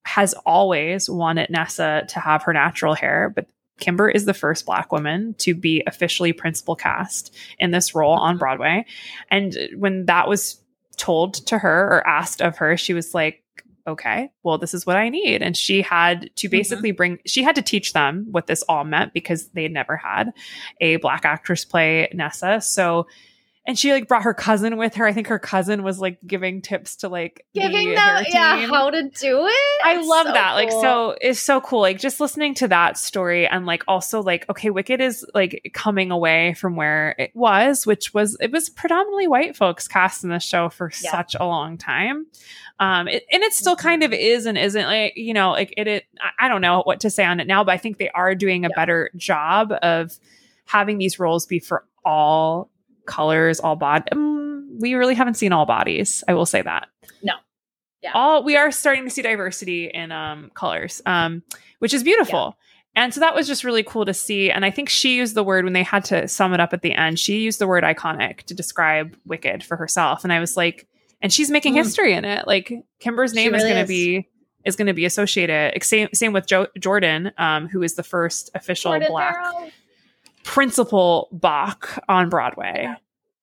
has always wanted Nessa to have her natural hair, but Kimber is the first Black woman to be officially principal cast in this role on Broadway. And when that was told to her or asked of her, she was like, okay, well, this is what I need. And she had to basically mm-hmm. bring, she had to teach them what this all meant because they had never had a Black actress play Nessa. So, and she like brought her cousin with her. I think her cousin was like giving tips to like giving the them, yeah, team. how to do it. I love so that. Cool. Like, so it's so cool. Like just listening to that story and like also like, okay, Wicked is like coming away from where it was, which was, it was predominantly white folks cast in the show for yeah. such a long time. Um, it, and it still kind of is and isn't like, you know, like it, it, I don't know what to say on it now, but I think they are doing a yeah. better job of having these roles be for all colors, all body. Um, we really haven't seen all bodies. I will say that. No. Yeah. All we are starting to see diversity in um, colors, um, which is beautiful. Yeah. And so that was just really cool to see. And I think she used the word when they had to sum it up at the end. She used the word iconic to describe Wicked for herself. And I was like, and she's making mm. history in it. Like Kimber's name really is going to be is going to be associated. Same same with jo- Jordan, um, who is the first official Jordan Black. Barrow. Principal Bach on Broadway.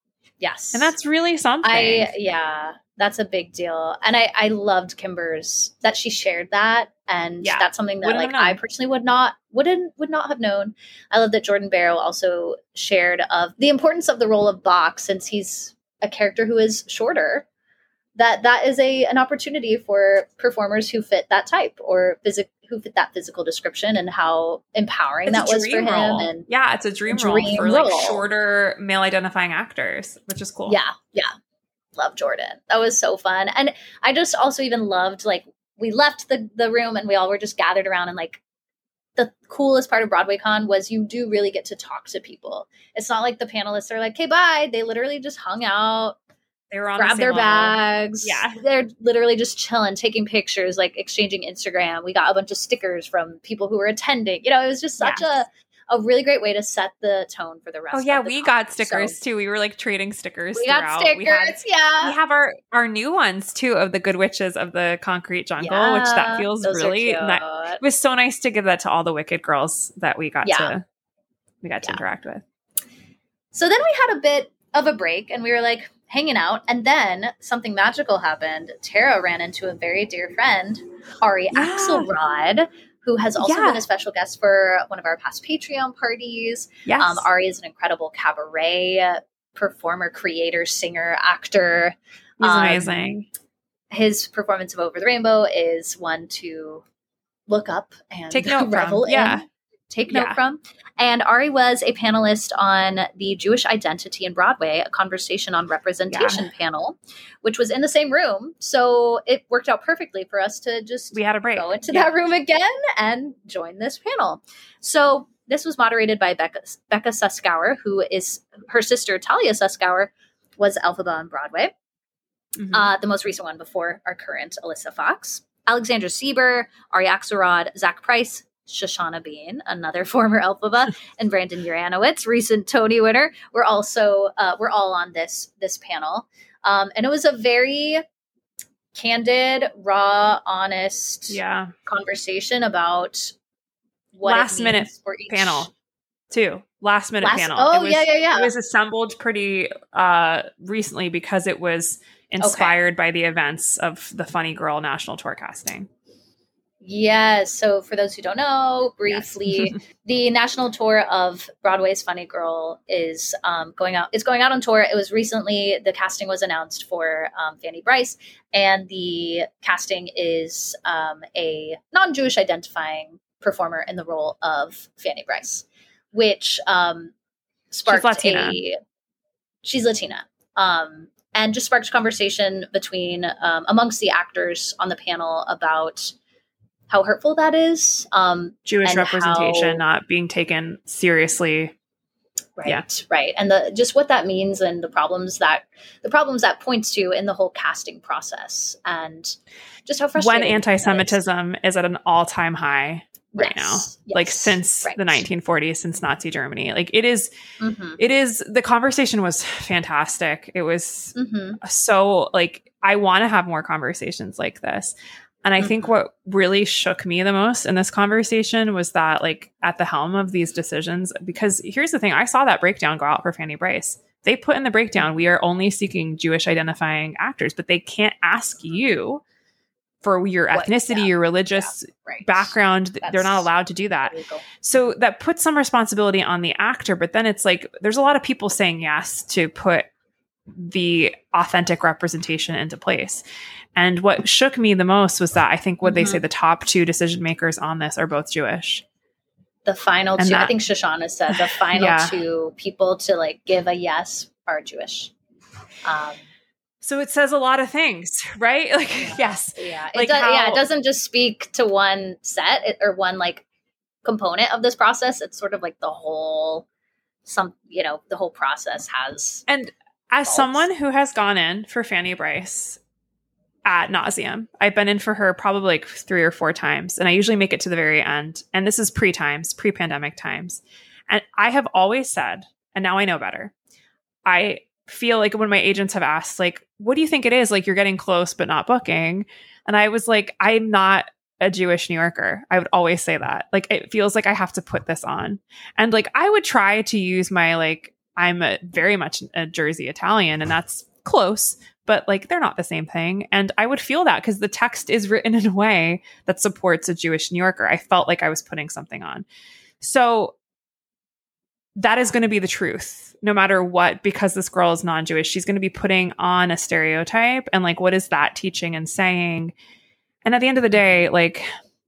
Yes. And that's really something. I, yeah, that's a big deal. And I, I loved Kimber's, that she shared that. And yeah. that's something that wouldn't like I personally would not, wouldn't, would not have known. I love that Jordan Barrow also shared of the importance of the role of Bach, since he's a character who is shorter, that that is a, an opportunity for performers who fit that type or physic who fit that physical description, and how empowering it's that was for him. Role. And yeah, it's a dream, dream role for role. like shorter male identifying actors, which is cool. Yeah. Yeah. Love Jordan. That was so fun. And I just also even loved, like, we left the, the room and we all were just gathered around, and like the coolest part of BroadwayCon was you do really get to talk to people. It's not like the panelists are like, okay, bye. They literally just hung out. They were on grab the their level. bags. Yeah. They're literally just chilling, taking pictures, like exchanging Instagram. We got a bunch of stickers from people who were attending. You know, it was just such yes. a, a really great way to set the tone for the rest of the Oh, yeah. We con. got stickers so, too. We were like trading stickers. We throughout. got stickers. We had, yeah. We have our, our new ones too of the Good Witches of the Concrete Jungle, yeah, which that feels really, ni- it was so nice to give that to all the Wicked girls that we got yeah. to, we got to yeah. interact with. So then we had a bit of a break and we were like, hanging out, and then something magical happened. Tara ran into a very dear friend, Ari yeah. Axelrod, who has also yeah. been a special guest for one of our past Patreon parties. Yes. Um, Ari is an incredible cabaret performer, creator, singer, actor. He's um, amazing. His performance of Over the Rainbow is one to look up and take note revel from. in. Yeah. Take note yeah. from. And Ari was a panelist on the Jewish Identity in Broadway, a conversation on representation yeah. panel, which was in the same room. So it worked out perfectly for us to just we had a break. go into yeah. that room again and join this panel. So this was moderated by Becca, Becca Suskauer, who is her sister, Talia Suskauer, was Elphaba on Broadway. Mm-hmm. Uh, the most recent one before our current Alyssa Fox. Alexandra Sieber, Ari Axelrod, Zach Price, Shoshana Bean, another former Elphaba, and Brandon Uranowitz, recent Tony winner, were also uh, we're all on this this panel, um, and it was a very candid, raw, honest, yeah. conversation about what last it minute means for each panel too. Last minute last, panel. Oh it was, yeah, yeah, yeah. It was assembled pretty uh, recently because it was inspired okay. by the events of the Funny Girl National Tour casting. Yes. So for those who don't know, briefly, yes. the national tour of Broadway's Funny Girl is um, going out. It's going out on tour. It was recently, the casting was announced for um, Fanny Brice, and the casting is um, a non-Jewish identifying performer in the role of Fanny Brice, which um, sparked she's Latina. a. She's Latina. Um, and just sparked conversation between um, amongst the actors on the panel about how hurtful that is. Um, Jewish representation how, not being taken seriously. Right, yeah. right. And the just what that means and the problems that the problems that points to in the whole casting process, and just how frustrating. When anti-Semitism is. is at an all-time high right yes, now. Yes, like since right. the nineteen forties, since Nazi Germany. Like it is mm-hmm. it is the conversation was fantastic. It was mm-hmm. so like I want to have more conversations like this. And I Mm-hmm. think what really shook me the most in this conversation was that, like, at the helm of these decisions, because here's the thing, I saw that breakdown go out for Fanny Brice. They put in the breakdown, we are only seeking Jewish identifying actors, but they can't ask you for your What- ethnicity, yeah, your religious Right. background. That's They're not allowed to do that. illegal. So that puts some responsibility on the actor, but then it's like, there's a lot of people saying yes to put the authentic representation into place. And what shook me the most was that I think what they Mhm. say the top two decision makers on this are both Jewish. The final And two, I that- think Shoshana said the final Yeah. two people to like give a yes are Jewish. Um, So it says a lot of things, right? Like, Yeah. yes. yeah, it Like does, yeah, how- it doesn't just speak to one set it, or one like component of this process. It's sort of like the whole, some you know, the whole process has. And as Faults. someone who has gone in for Fanny Brice at nauseum, I've been in for her probably like three or four times, and I usually make it to the very end. And this is pre times, pre pandemic times. And I have always said, and now I know better, I feel like when my agents have asked, like, what do you think it is? Like, you're getting close, but not booking. And I was like, I'm not a Jewish New Yorker. I would always say that. Like, it feels like I have to put this on. And like, I would try to use my, like, I'm a, very much a Jersey Italian, and that's close, but like, they're not the same thing. And I would feel that because the text is written in a way that supports a Jewish New Yorker. I felt like I was putting something on. So that is going to be the truth no matter what, because this girl is non-Jewish. She's going to be putting on a stereotype, and like, what is that teaching and saying? And at the end of the day, like,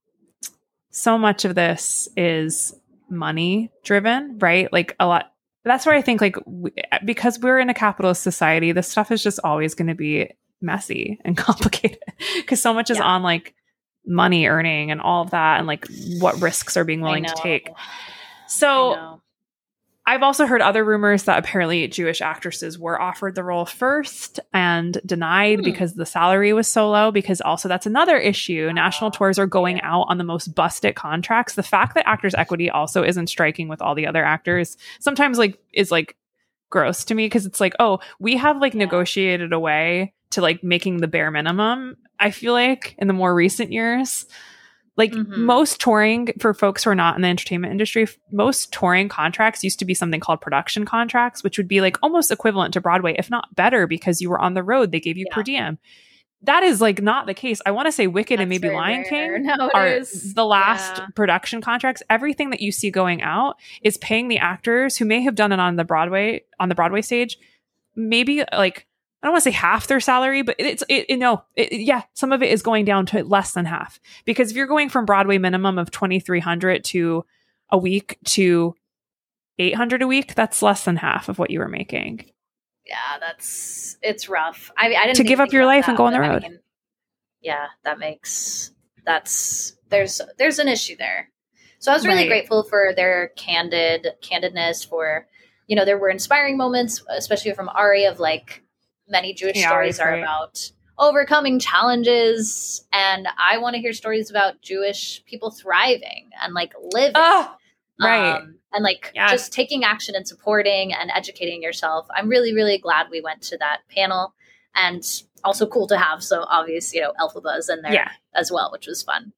so much of this is money driven, right? Like, a lot. That's where I think, like, we, because we're in a capitalist society, this stuff is just always going to be messy and complicated because so much is Yeah. on like money earning and all of that, and like what risks are being willing to know. take. I So know. I've also heard other rumors that apparently Jewish actresses were offered the role first and denied Hmm. because the salary was so low, because also that's another issue. National tours are going yeah. out on the most busted contracts. The fact that Actors Equity also isn't striking with all the other actors sometimes like is like gross to me, because it's like, oh, we have like Yeah. negotiated a way to like making the bare minimum, I feel like, in the more recent years. Like Mhm. most touring, for folks who are not in the entertainment industry, f- most touring contracts used to be something called production contracts, which would be like almost equivalent to Broadway, if not better, because you were on the road. They gave you Yeah. per diem. That is like not the case. I want to say Wicked and That's maybe very Lion rare King nowadays. are the last Yeah. production contracts. Everything that you see going out is paying the actors who may have done it on the Broadway, on the Broadway stage, maybe like, I don't want to say half their salary, but it's, it, it no, it, yeah, some of it is going down to less than half. Because if you're going from Broadway minimum of twenty-three hundred to a week to eight hundred a week, that's less than half of what you were making. Yeah, that's it's rough. I, I didn't To think give up think your about life that, and go on the but I road. mean, yeah, that makes that's there's there's an issue there. So I was really Right. grateful for their candid candidness. For you know, there were inspiring moments, especially from Ari, of like many Jewish Yeah, stories Ari's are great. about overcoming challenges, and I want to hear stories about Jewish people thriving and like living. Oh, right. Um, and like Yes. just taking action and supporting and educating yourself. I'm really, really glad we went to that panel, and also cool to have so obvious, you know, Elphaba's in there Yeah. as well, which was fun.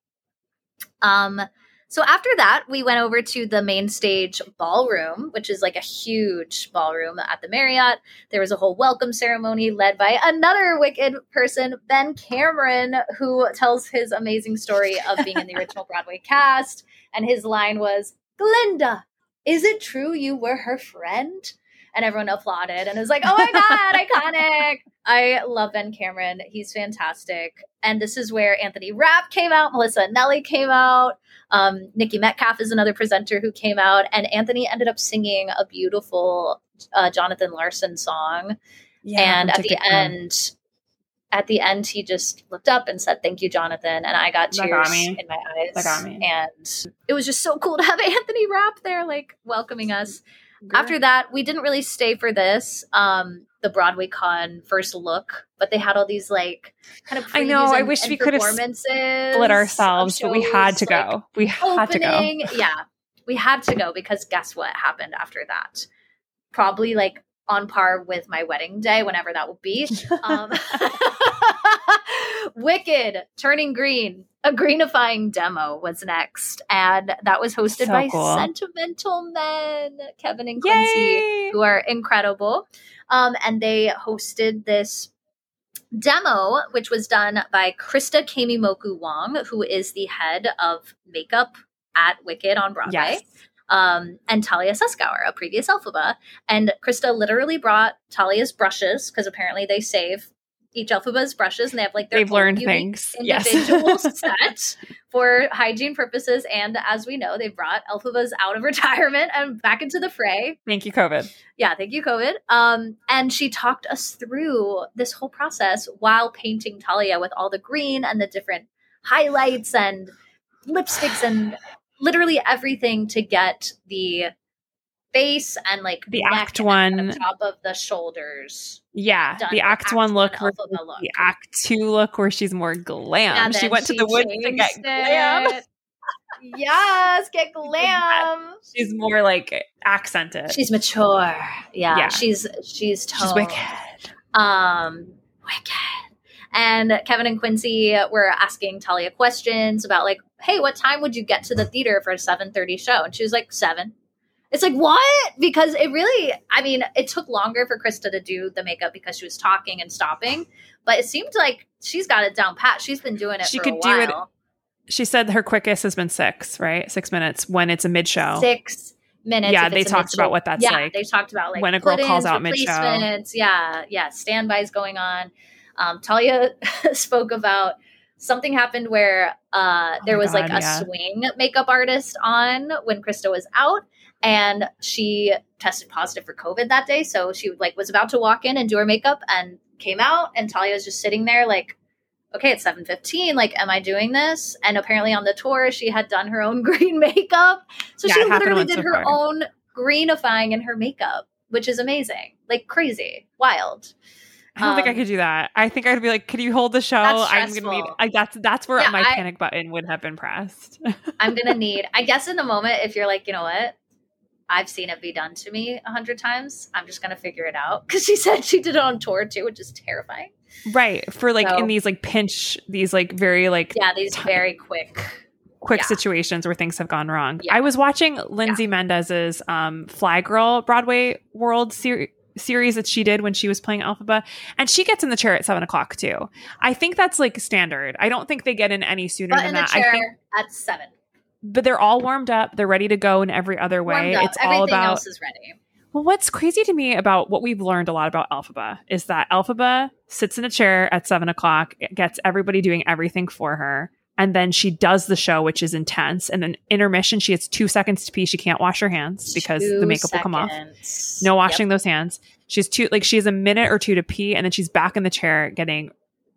Um, so after that, we went over to the main stage ballroom, which is like a huge ballroom at the Marriott. There was a whole welcome ceremony led by another Wicked person, Ben Cameron, who tells his amazing story of being in the original Broadway cast. And his line was, "Glinda, is it true you were her friend?" And everyone applauded and it was like, oh my God, iconic. I love Ben Cameron. He's fantastic. And this is where Anthony Rapp came out, Melissa Nelly came out, um, Nikki Metcalf is another presenter who came out, and Anthony ended up singing a beautiful uh, Jonathan Larson song. and at the end, at the end, he just looked up and said, "Thank you, Jonathan." And I got That tears got me. in my eyes. That got me. And it was just so cool to have Anthony Rapp there, like welcoming us. After that, we didn't really stay for this, um, the Broadway Con first look, but they had all these like kind of I know, previews I and- wish and we could have performances split of ourselves, but we had to shows, like, go. We had to go. opening. Yeah, we had to go because guess what happened after that? Probably like on par with my wedding day, whenever that will be. Um, Wicked, Turning Green, a greenifying demo was next. And that was hosted So by cool. Sentimental Men, Kevin and Quincy, Yay! who are incredible. Um, and they hosted this demo, which was done by Krista Kamimoku Wong, who is the head of makeup at Wicked on Broadway. Yes. Um, and Talia Suskauer, a previous Elphaba. And Krista literally brought Talia's brushes, because apparently they save each Elphaba's brushes, and they have like their They've own learned unique things. Yes. individual set for hygiene purposes. And as we know, they brought Elphabas out of retirement and back into the fray. Thank you, COVID. Yeah, thank you, COVID. Um, and she talked us through this whole process while painting Talia with all the green and the different highlights and lipsticks and literally everything to get the face and like The neck act and one. kind of top of the shoulders. Yeah, Done the the act, act one look, one versus Elphaba look. the act two look where she's more glam. And She then went to she the woods to get changed glam. it. Yes, get glam. She's more like accented. She's mature. Yeah, Yeah. she's she's toned. She's wicked. Um, wicked. And Kevin and Quincy were asking Talia questions about like, hey, what time would you get to the theater for a seven thirty show? And she was like, seven. It's like, what? Because it really, I mean, it took longer for Krista to do the makeup because she was talking and stopping, but it seemed like she's got it down pat. She's been doing it She for could a do while. it. She said her quickest has been six, right? Six minutes when it's a mid show. Six minutes. Yeah, if they it's a talked mid-show. about what that's yeah, like. They talked about like when a girl calls put-ins, out mid-show. replacements. Yeah, yeah. Standbys going on. Um, Talia spoke about something happened where uh, there Oh my was like God, a yeah. swing makeup artist on when Krista was out, and she tested positive for COVID that day. So she like was about to walk in and do her makeup and came out, and Talia was just sitting there like, okay, it's seven fifteen. Like, am I doing this? And apparently on the tour, she had done her own green makeup. So Yeah, she it happened literally once did her before. own greenifying in her makeup, which is amazing. Like crazy, wild. I don't think I Um, could do that. I think I'd be like, "Can you hold the show? That's I'm gonna need." stressful. Like that's that's where Yeah, my I- panic button would have been pressed. I'm going to need, I guess in the moment, if you're like, you know what? I've seen it be done to me a hundred times. I'm just going to figure it out. Because she said she did it on tour too, which is terrifying. Right, for like So- in these like pinch, these like very like Yeah, these very quick. quick yeah. situations where things have gone wrong. Yeah. I was watching Lindsay Mendez's um, Fly Girl Broadway World ser- series that she did when she was playing Elphaba, and she gets in the chair at seven o'clock too. I think that's like standard. I don't think they get in any sooner But than in the that. chair I think, at seven. but they're all warmed up. They're ready to go in every other way. Warmed up. It's Everything all about. else is ready. Well, what's crazy to me about what we've learned a lot about Elphaba is that Elphaba sits in a chair at seven o'clock, gets everybody doing everything for her, and then she does the show, which is intense. And then intermission, she has two seconds to pee. She can't wash her hands because Two the makeup will come off. seconds. No washing Yep. those hands. She's two like she has a minute or two to pee, and then she's back in the chair getting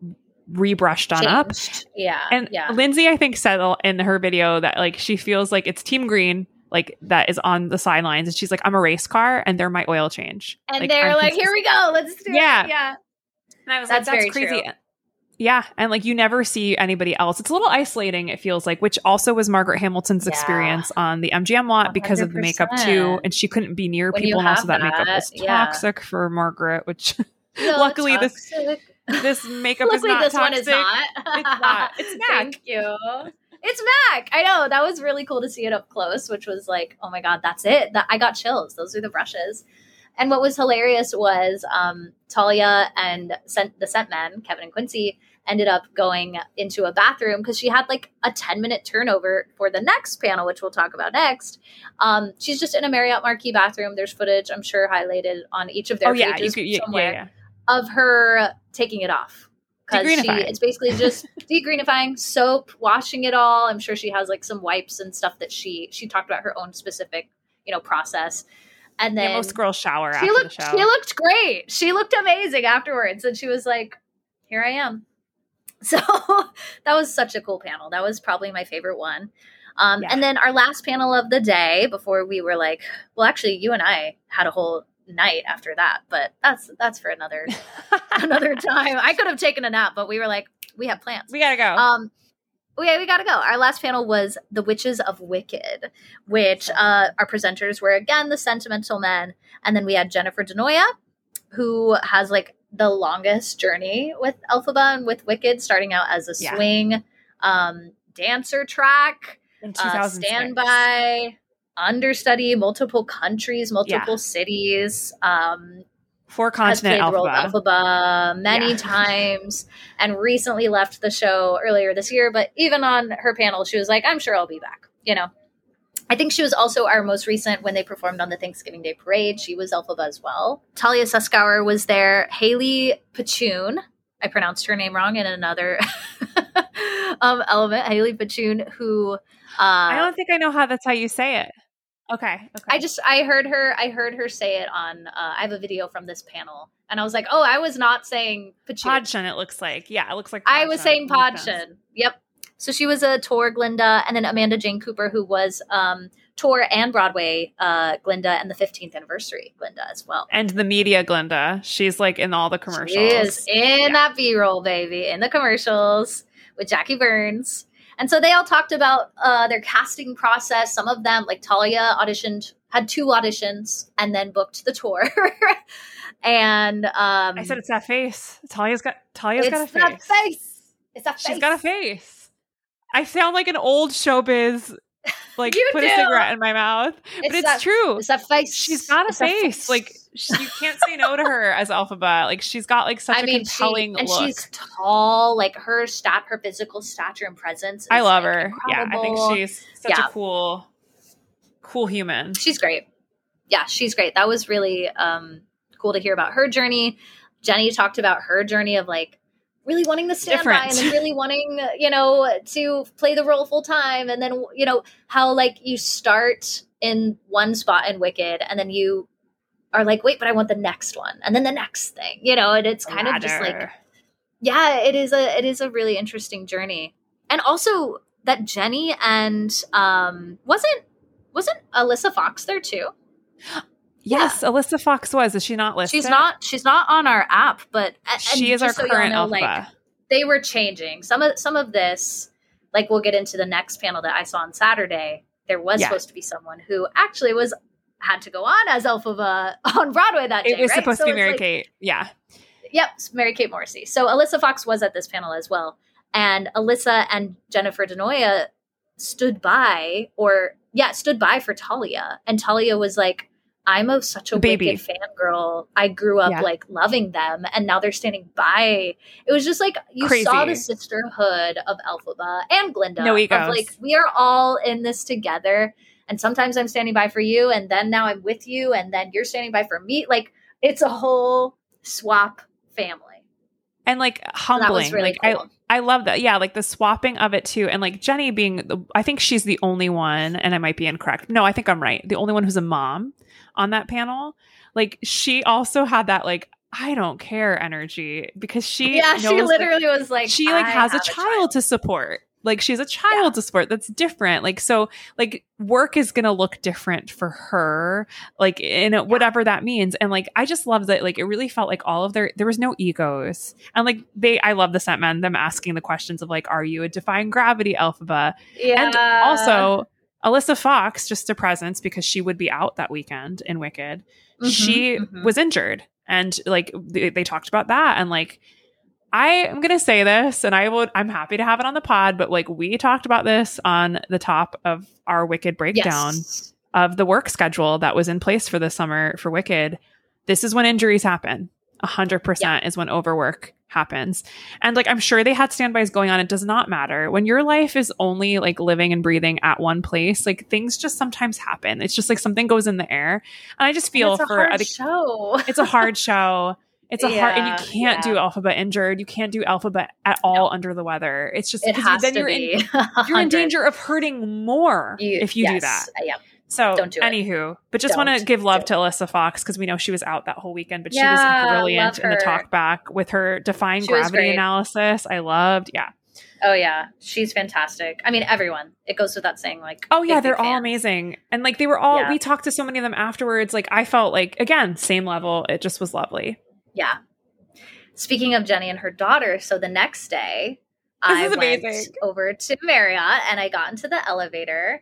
rebrushed on up. Changed. Yeah. And yeah. Lindsay, I think, said in her video that like she feels like it's Team Green, like that is on the sidelines, and she's like, I'm a race car, and they're my oil change. And they're I'm like, consist- here we go. Let's do Yeah. it. Yeah. And I was That's like, very that's crazy. true. Yeah. And like you never see anybody else. It's a little isolating, it feels like, which also was Margaret Hamilton's Yeah. experience on the M G M lot because of the makeup too. one hundred percent. And she couldn't be near When you people. And also have that, makeup that, was yeah. toxic for Margaret, which No, luckily this toxic. this makeup is Luckily, not this toxic. one is not. It's not. It's Mac. Thank you. It's Mac. I know. That was really cool to see it up close, which was like, oh my God, that's it. That I got chills. Those are the brushes. And what was hilarious was um, Talia and scent, the scent men, Kevin and Quincy, ended up going into a bathroom because she had like a ten minute turnover for the next panel, which we'll talk about next. Um, she's just in a Marriott Marquis bathroom. There's footage, I'm sure, highlighted on each of their Oh yeah, you pages could, yeah, somewhere yeah, yeah. of her taking it off. Because she, Degreenifying. it's basically just degreenifying, soap, washing it all. I'm sure she has like some wipes and stuff that she she talked about her own specific, you know, process. And then Yeah, most girls shower she after looked the show. she looked great. She looked amazing afterwards, and she was like, "Here I am." So that was such a cool panel. That was probably my favorite one. Um, Yeah. And then our last panel of the day before we were like, well, actually, you and I had a whole night after that, but that's that's for another another time. I could have taken a nap, but we were like, we have plans. we gotta go. Um, we, we gotta go. Our last panel was The Witches of Wicked, which uh, our presenters were, again, the Sentimental Men. And then we had Jennifer Denoya, who has like the longest journey with Elphaba and with Wicked, starting out as a Yeah. swing um, dancer track, In uh, two thousand six. standby, understudy, multiple countries, multiple Yeah. cities. Um, Four has played continent the role of Elphaba. Elphaba many Yeah. times, and recently left the show earlier this year. But even on her panel, she was like, "I'm sure I'll be back." You know, I think she was also our most recent when they performed on the Thanksgiving Day Parade. She was Elphaba as well. Talia Suskauer was there. Haley Pachoon, I pronounced her name wrong in another um, element. Haley Pachoon, who uh, I don't think I know how that's how you say it. Okay. Okay. I just I heard her I heard her say it on uh, I have a video from this panel, and I was like, oh, I was not saying Pachoon. Podshun, it looks like. Yeah, it looks like I was Podshun. saying Makes sense. Podshun. Yep. So she was a tour Glinda, and then Amanda Jane Cooper, who was um, tour and Broadway uh, Glinda, and the fifteenth anniversary Glinda as well. And the media Glinda. She's like in all the commercials. She is in Yeah. that B-roll, baby, in the commercials with Jackie Burns. And so they all talked about uh, their casting process. Some of them, like Talia, auditioned, had two auditions, and then booked the tour. and um, I said it's that face. Talia's got Talia's it's got a face. that face. It's that face. She's got a face. I sound like an old showbiz, like You put do. a cigarette in my mouth. but it's that, true. It's that face. She's got a It's that face. Like she, you can't say no to her as Elphaba. Like she's got like such I a mean, compelling she, and look. she's tall. Like her stat, her physical stature and presence. Is, I love like, her. Yeah, I incredible. think she's such Yeah. a cool, cool human. She's great. Yeah, she's great. That was really um, cool to hear about her journey. Jenny talked about her journey of like really wanting to stand Different. by and then really wanting, you know, to play the role full time. And then, you know, how like you start in one spot in Wicked and then you are like, wait, but I want the next one. And then the next thing, you know, and it's kind of just like, Ladder. yeah, it is a, it is a really interesting journey. And also that Jenny and um, wasn't, wasn't Alyssa Fox there too? Yes, Alyssa Fox was. Is she not listed? She's not. She's not on our app, but and She is our just so y'all current know, Elphaba. like, they were changing some of some of this. Like we'll get into the next panel that I saw on Saturday. There was Yeah. supposed to be someone who actually was had to go on as Elphaba on Broadway that day. It was right? supposed So to be it's Mary like- Kate. Yeah. Yep, Mary Kate Morrissey. So Alyssa Fox was at this panel as well, and Alyssa and Jennifer Denoya stood by, or yeah, stood by for Talia, and Talia was like, I'm a such a Baby. Wicked fangirl. I grew up Yeah. like loving them, and now they're standing by. It was just like you Crazy. saw the sisterhood of Elphaba and Glinda. No of, egos. like we are all in this together, and sometimes I'm standing by for you, and then now I'm with you, and then you're standing by for me. Like it's a whole swap family. And like So that humbling. was really like cool. I I love that. Yeah, like the swapping of it too. And like Jenny being the, I think she's the only one, and I might be incorrect. No, I think I'm right. The only one who's a mom on that panel. Like she also had that like I don't care energy because she yeah, knows, she like, literally was like, she like I has a have child, to support. Like she's a child Yeah. to support. That's different. Like so like work is going to look different for her, like in a, whatever that means. And like I just love that, like it really felt like all of their there was no egos. And like they I love the set men, them asking the questions of like, are you a defying gravity Elphaba? Yeah. And also Alyssa Fox, just a presence because she would be out that weekend in Wicked. Mhm, she mhm. was injured, and like they, they talked about that. And like I am gonna say this, and I would I'm happy to have it on the pod, but like we talked about this on the top of our Wicked breakdown Yes. of the work schedule that was in place for the summer for Wicked. This is when injuries happen. A hundred percent is when overwork happens. And like I'm sure they had standbys going on. It does not matter. When your life is only like living and breathing at one place, like things just sometimes happen. It's just like something goes in the air. And I just feel it's a for hard I think show. it's a hard show. It's a hard, and Yeah, you can't yeah. do Elphaba injured. You can't do Elphaba at all under the weather. It's just It because has then to you're be. in you're in danger of hurting more if you do that. Yeah. So, Don't do it. anywho, but just want to Don't give love do to Alyssa Fox because we know she was out that whole weekend, but Yeah, she was brilliant love in the her. talk back with her defying She was gravity great. analysis. I loved, yeah. Oh yeah, she's fantastic. I mean, everyone. It goes without saying. Like, Oh yeah, big, big they're all fans. amazing, and like they were all. Yeah. We talked to so many of them afterwards. Like I felt like again, same level. It just was lovely. Yeah. Speaking of Jenny and her daughter, so the next day, This I is went amazing. over to Marriott and I got into the elevator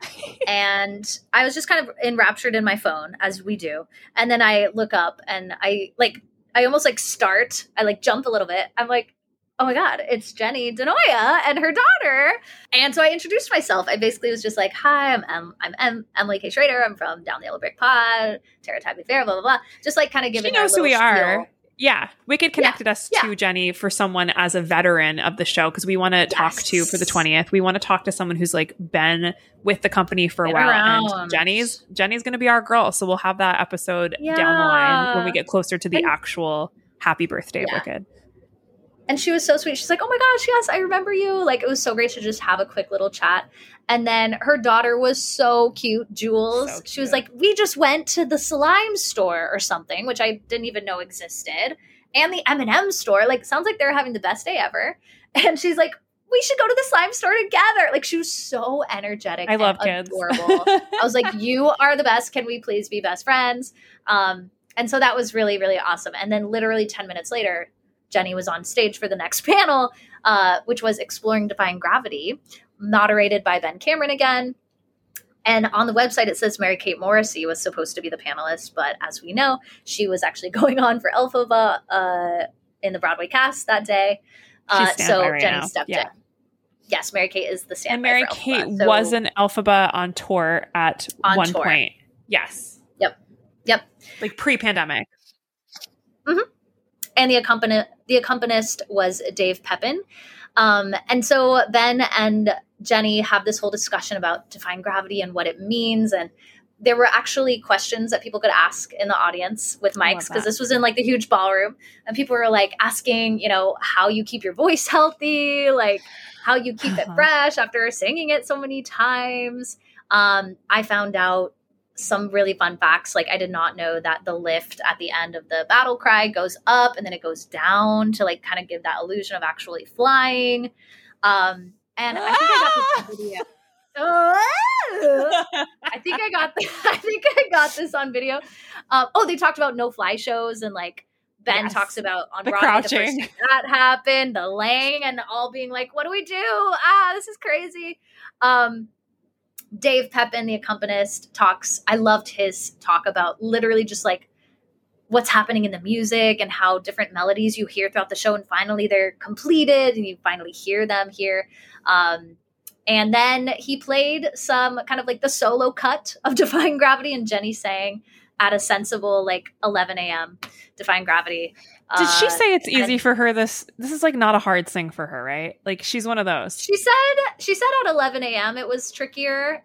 and I was just kind of enraptured in my phone, as we do. And then I look up and I like I almost like start, I like jump a little bit. I'm like, oh my God, it's Jenny Denoya and her daughter. And so I introduced myself. I basically was just like, hi, I'm em- I'm em- Emily K. Schrader. I'm from Down the Yellow Brick Pod, Tara Tagliaferro, blah, blah, blah. Just like kind of giving She knows our who we little are. spiel. Yeah. Wicked connected Yeah. us Yeah. to Jenny for someone as a veteran of the show because we want to talk to for the twentieth. We want to talk to someone who's like been with the company for a Been while. around. And Jenny's Jenny's going to be our girl. So we'll have that episode Yeah. down the line when we get closer to the And- actual happy birthday of Yeah. Wicked. And she was so sweet. She's like, oh my gosh, yes, I remember you. Like, it was so great to just have a quick little chat. And then her daughter was so cute, Jules. So She was cute. like, we just went to the slime store or something, which I didn't even know existed. And the M and M store. Like, sounds like they're having the best day ever. And she's like, we should go to the slime store together. Like, she was so energetic. I love and kids. adorable. I was like, you are the best. Can we please be best friends? Um, and so that was really, really awesome. And then literally ten minutes later, Jenny was on stage for the next panel, uh, which was Exploring Defying Gravity, moderated by Ben Cameron again. And on the website, it says Mary-Kate Morrissey was supposed to be the panelist, but as we know, she was actually going on for Elphaba uh, in the Broadway cast that day. Uh, She's so standby right Jenny now. stepped Yeah. in. Yes, Mary-Kate is the And standby Mary for Kate Elphaba. So- was an Elphaba on tour at On one tour. point. Yes. Yep. Yep. Like pre-pandemic. and the accompani- the accompanist was Dave Pepin. Um, and so Ben and Jenny have this whole discussion about defying gravity and what it means. And there were actually questions that people could ask in the audience with I love mics because that. this was in like the huge ballroom, and people were like asking, you know, how you keep your voice healthy, like how you keep it Uh-huh. fresh after singing it so many times. Um, I found out some really fun facts. Like, I did not know that the lift at the end of the battle cry goes up and then it goes down to like kind of give that illusion of actually flying. Um, and I think I got this video. I think I got the, I think I got this on video. Um, oh, they talked about no fly shows, and like Ben Yes. talks about on The Broadway the crouching. first time that happened, the laying, and all being like, "What do we do? Ah, this is crazy." Um, Dave Pepin, the accompanist, talks. I loved his talk about literally just like what's happening in the music and how different melodies you hear throughout the show, and finally they're completed and you finally hear them here. Um, and then he played some kind of like the solo cut of Defying Gravity, and Jenny sang at a sensible like eleven a.m. Defying Gravity. Did she Uh, say it's easy and- for her? This this is like not a hard thing for her, right? Like she's one of those. She said she said at eleven a.m. it was trickier.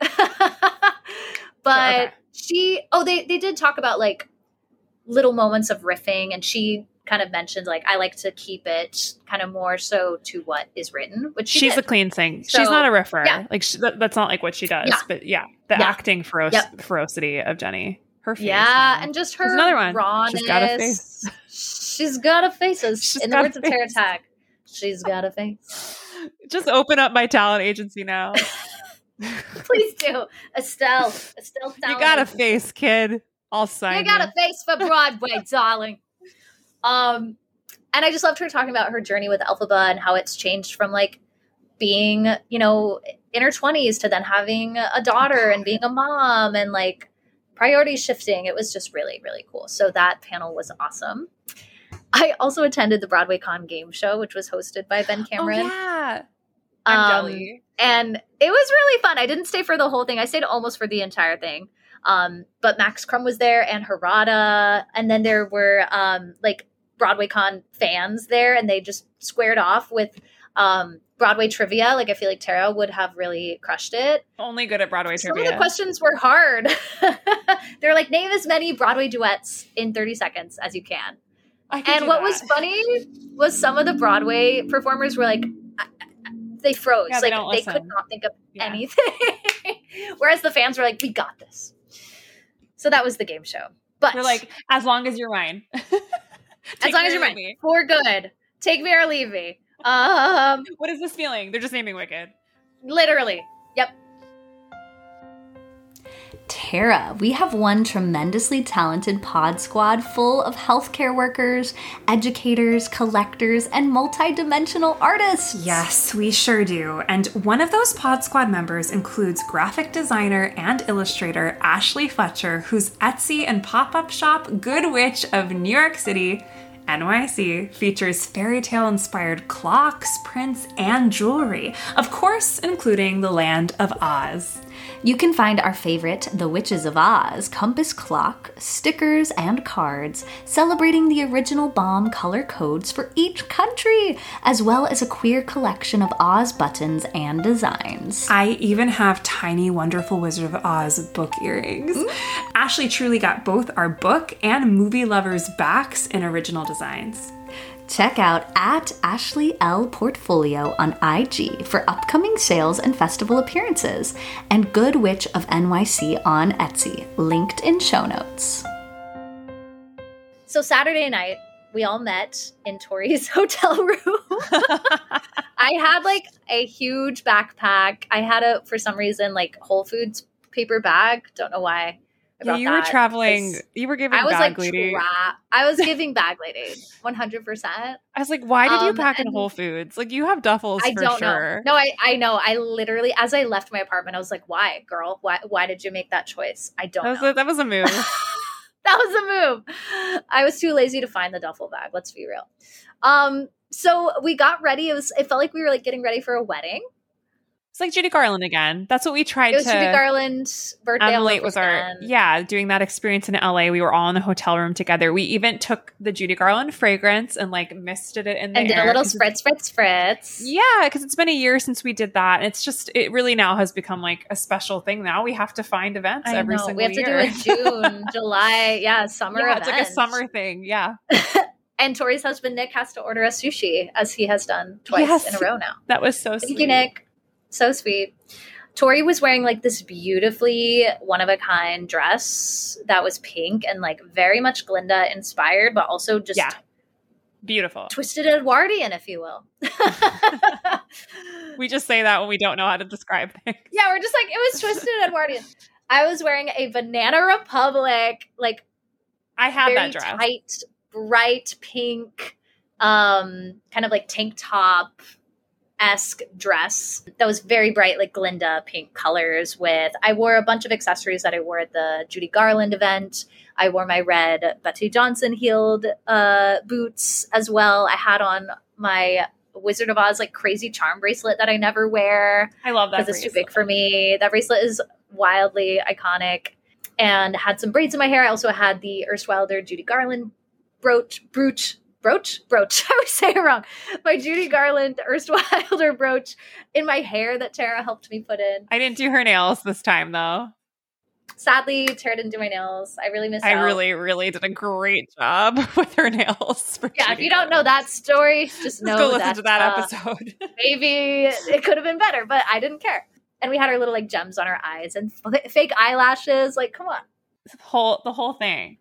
But Okay. she oh they they did talk about like little moments of riffing, and she kind of mentioned like I like to keep it kind of more so to what is written, which she She's did. a clean thing. So, she's not a riffer. yeah. Like she, that, that's not like what she does. Yeah. But yeah, the Yeah. acting fero- Yep. ferocity of Jenny. Her face. yeah, man. and just There's her another one. rawness. She's got a face. She's got a face. as- She's In the got a words of Tara face. Tag, she's got a face. Just open up my talent agency now. Please do, Estelle. Estelle, You got a face, kid. I'll sign You got a face for Broadway, darling. Um, and I just loved her talking about her journey with Elphaba and how it's changed from like being, you know, in her twenties to then having a daughter and being a mom and like priorities shifting. It was just really, really cool. So that panel was awesome. I also attended the Broadway Con game show, which was hosted by Ben Cameron. Oh, yeah. I'm Um, jelly. And it was really fun. I didn't stay for the whole thing. I stayed almost for the entire thing. Um, but Max Crum was there and Harada. And then there were um, like Broadway Con fans there, and they just squared off with um, Broadway trivia. Like I feel like Tara would have really crushed it. Only good at Broadway Some trivia. of the questions were hard. They're like, name as many Broadway duets in thirty seconds as you can. I can And do what that. was funny was some of the Broadway performers were like, I- I- they froze. Yeah, they like don't they listen. could not think of Yeah. anything. Whereas the fans were like, we got this. So that was the game show. But We're like, as long as you're mine. as long as you're mine, for good. Take me or leave me. Um, What is this feeling? They're just naming Wicked. literally. Yep. Tara, we have one tremendously talented pod squad full of healthcare workers, educators, collectors, and multidimensional artists. Yes, we sure do. And one of those Pod Squad members includes graphic designer and illustrator Ashley Fletcher, whose Etsy and pop-up shop, Good Witch of New York City, N Y C features fairy tale inspired clocks, prints, and jewelry, of course, including the land of Oz. You can find our favorite The Witches of Oz compass clock, stickers, and cards celebrating the original bomb color codes for each country, as well as a queer collection of Oz buttons and designs. I even have tiny Wonderful Wizard of Oz book earrings. Mm. Ashley truly got both our book and movie lovers' backs in original designs. Check out at Ashley L Portfolio on I G for upcoming sales and festival appearances, and Good Witch of N Y C on Etsy, linked in show notes. So Saturday night, we all met in Tori's hotel room. I had like a huge backpack. I had a, for some reason, like Whole Foods paper bag. Don't know why. Yeah, you were traveling. You were giving I was bag like, lady. Tra- I was giving bag lady, one hundred percent. I was like, why did you um, pack in Whole Foods? Like, you have duffels I for don't sure. know. No, I, I know. I literally, as I left my apartment, I was like, why, girl? Why Why did you make that choice? I don't that was know. A, that was a move. That was a move. I was too lazy to find the duffel bag. Let's be real. Um, so we got ready. It was. It felt like we were like getting ready for a wedding. It's like Judy Garland again. That's what we tried to. It was to. Judy Garland's birthday. Emily was our yeah, doing that experience in L A. We were all in the hotel room together. We even took the Judy Garland fragrance and like misted it in the and did air a little spritz, spritz, spritz. Yeah, because it's been a year since we did that. And it's just it really now has become like a special thing. Now we have to find events I every know. single we have year. to do a June, July, yeah, summer. Yeah, event. it's like a summer thing. Yeah. And Tori's husband Nick has to order us sushi, as he has done twice yes. in a row now. That was so Thank sweet. Thank you, Nick. So sweet. Tori was wearing like this beautifully one-of-a-kind dress that was pink and like very much Glinda inspired, but also just yeah. beautiful. Twisted Edwardian, if you will. We just say that when we don't know how to describe things. Yeah, we're just like, it was Twisted Edwardian. I was wearing a Banana Republic, like I had very that dress. tight, bright pink, um, kind of like tank top esque dress that was very bright, like Glinda pink colors. With I wore a bunch of accessories that I wore at the Judy Garland event. I wore my red Betsey Johnson heeled uh, boots as well. I had on my Wizard of Oz like crazy charm bracelet that I never wear. I love that because it's too big for me. That bracelet is wildly iconic. And had some braids in my hair. I also had the Erstwilder Judy Garland brooch, brooch. Brooch? Brooch. I always say it wrong. My Judy Garland Erstwilder brooch in my hair that Tara helped me put in. I didn't do her nails this time, though. Sadly, Tara didn't do my nails. I really missed I out. I really, really did a great job with her nails. For yeah, Judy if you don't Garland. know that story, just know Let's go listen that, to that uh, episode. maybe it could have been better, but I didn't care. And we had our little like gems on our eyes and f- fake eyelashes. Like, come on. The whole, the whole thing.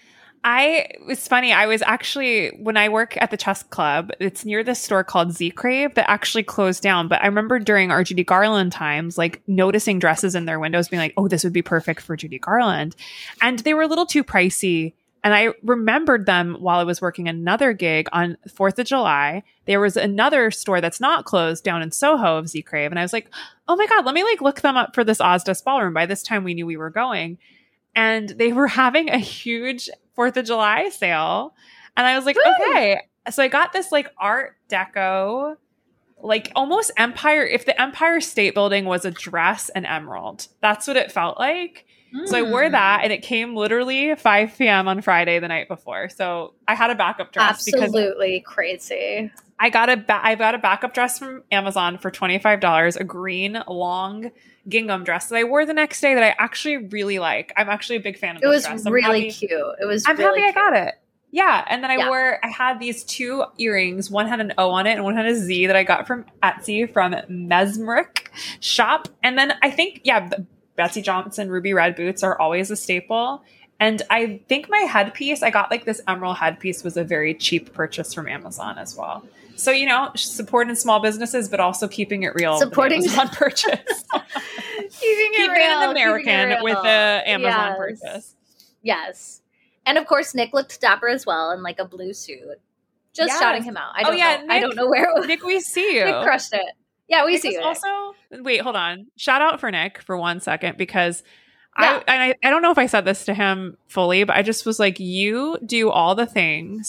I it was funny. I was actually when I work at the Chess Club, it's near this store called Z Crave that actually closed down. But I remember during our Judy Garland times, like noticing dresses in their windows, being like, "Oh, this would be perfect for Judy Garland," and they were a little too pricey. And I remembered them while I was working another gig on Fourth of July. There was another store that's not closed down in Soho of Z Crave, and I was like, "Oh my god, let me like look them up for this Ozdas Ballroom." By this time, we knew we were going. And they were having a huge Fourth of July sale. And I was like, Woo! okay. So I got this like Art Deco, like almost Empire. If the Empire State Building was a dress and emerald, that's what it felt like. Mm. So I wore that and it came literally five p.m. on Friday the night before. So I had a backup dress. Absolutely crazy. I got a ba- I got a backup dress from Amazon for twenty-five dollars, a green long gingham dress that I wore the next day that I actually really like. I'm actually a big fan of it. It was dress. really happy, cute. It was I'm really happy cute. I got it. Yeah. And then I yeah. wore, I had these two earrings. One had an O on it and one had a Z that I got from Etsy from Mesmeric Shop. And then I think, yeah, the Betsey Johnson ruby red boots are always a staple. And I think my headpiece, I got like this emerald headpiece, was a very cheap purchase from Amazon as well. So, you know, supporting small businesses, but also keeping it real. Supporting Amazon purchase. keeping it keeping real. it American it real. with the Amazon yes. purchase. Yes. And of course, Nick looked dapper as well in like a blue suit. Just yes. shouting him out. I don't oh, yeah, know. Nick, I don't know where it was. Nick, we see you. Nick crushed it. Yeah, we Nick see you. Also, wait, hold on. Shout out for Nick for one second because Yeah. I, and I I don't know if I said this to him fully, but I just was like, you do all the things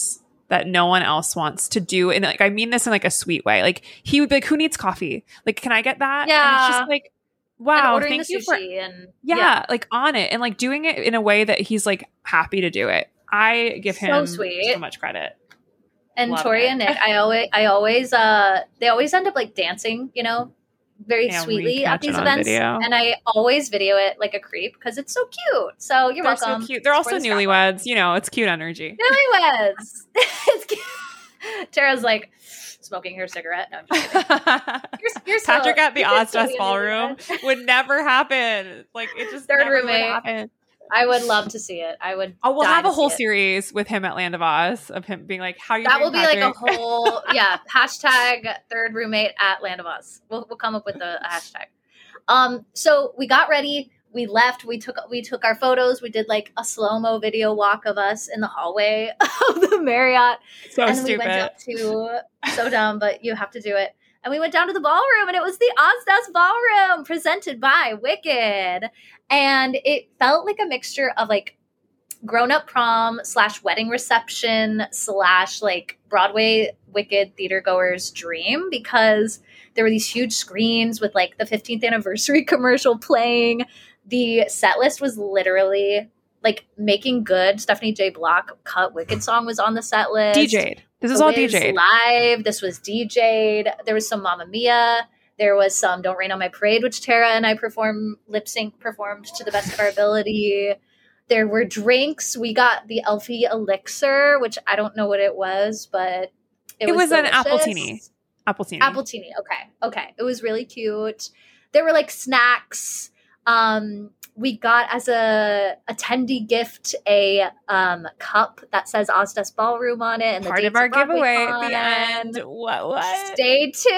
that no one else wants to do. And like, I mean this in like a sweet way. Like he would be like, who needs coffee? Like, can I get that? Yeah. And it's just like, wow, and thank the you for, and, yeah, yeah, like on it and like doing it in a way that he's like happy to do it. I give So him sweet. so much credit. And Love Tori it. and Nick, I always, I always, uh, they always end up like dancing, you know, very Yeah, we sweetly catch at these it on events, video. and I always video it like a creep because it's so cute. So you're They're welcome. so cute. They're It's also for the scrapbook. newlyweds. You know, it's cute energy. Newlyweds. It's cute. Tara's like smoking her cigarette. No, I'm just kidding. You're, you're so- Patrick at the you're so Ozdas into ballroom it. would never happen. Like it just Third never would roommate. happen. I would love to see it. I would. Oh, we'll die have to a whole see it. series with him at Land of Oz of him being like, "How you That will doing, be like a Patrick?" whole yeah hashtag third roommate at Land of Oz. We'll we'll come up with a, a hashtag. Um, so we got ready. We left. We took we took our photos. We did like a slow mo video walk of us in the hallway of the Marriott, so and then we stupid. went up to so dumb, but you have to do it. And we went down to the ballroom, and it was the Ozdas Ballroom presented by Wicked, and it felt like a mixture of like grown-up prom slash wedding reception slash like Broadway Wicked theater goers dream, because there were these huge screens with like the fifteenth anniversary commercial playing. The set list was literally like Making Good. Stephanie J. Block cut Wicked song was on the set list. D J'd. This is The all Wiz D J'd. live. This was D J'd. There was some Mamma Mia. There was some Don't Rain on My Parade, which Tara and I performed, lip sync performed to the best of our ability. There were drinks. We got the Elfie Elixir, which I don't know what it was, but it, It was an delicious. appletini. Appletini. Appletini. Okay. Okay. It was really cute. There were like snacks. Um, we got as a attendee gift a um, cup that says Ozdas Ballroom on it. And Part the of our dates giveaway at BroadwayCon. the end. What? What? Stay tuned.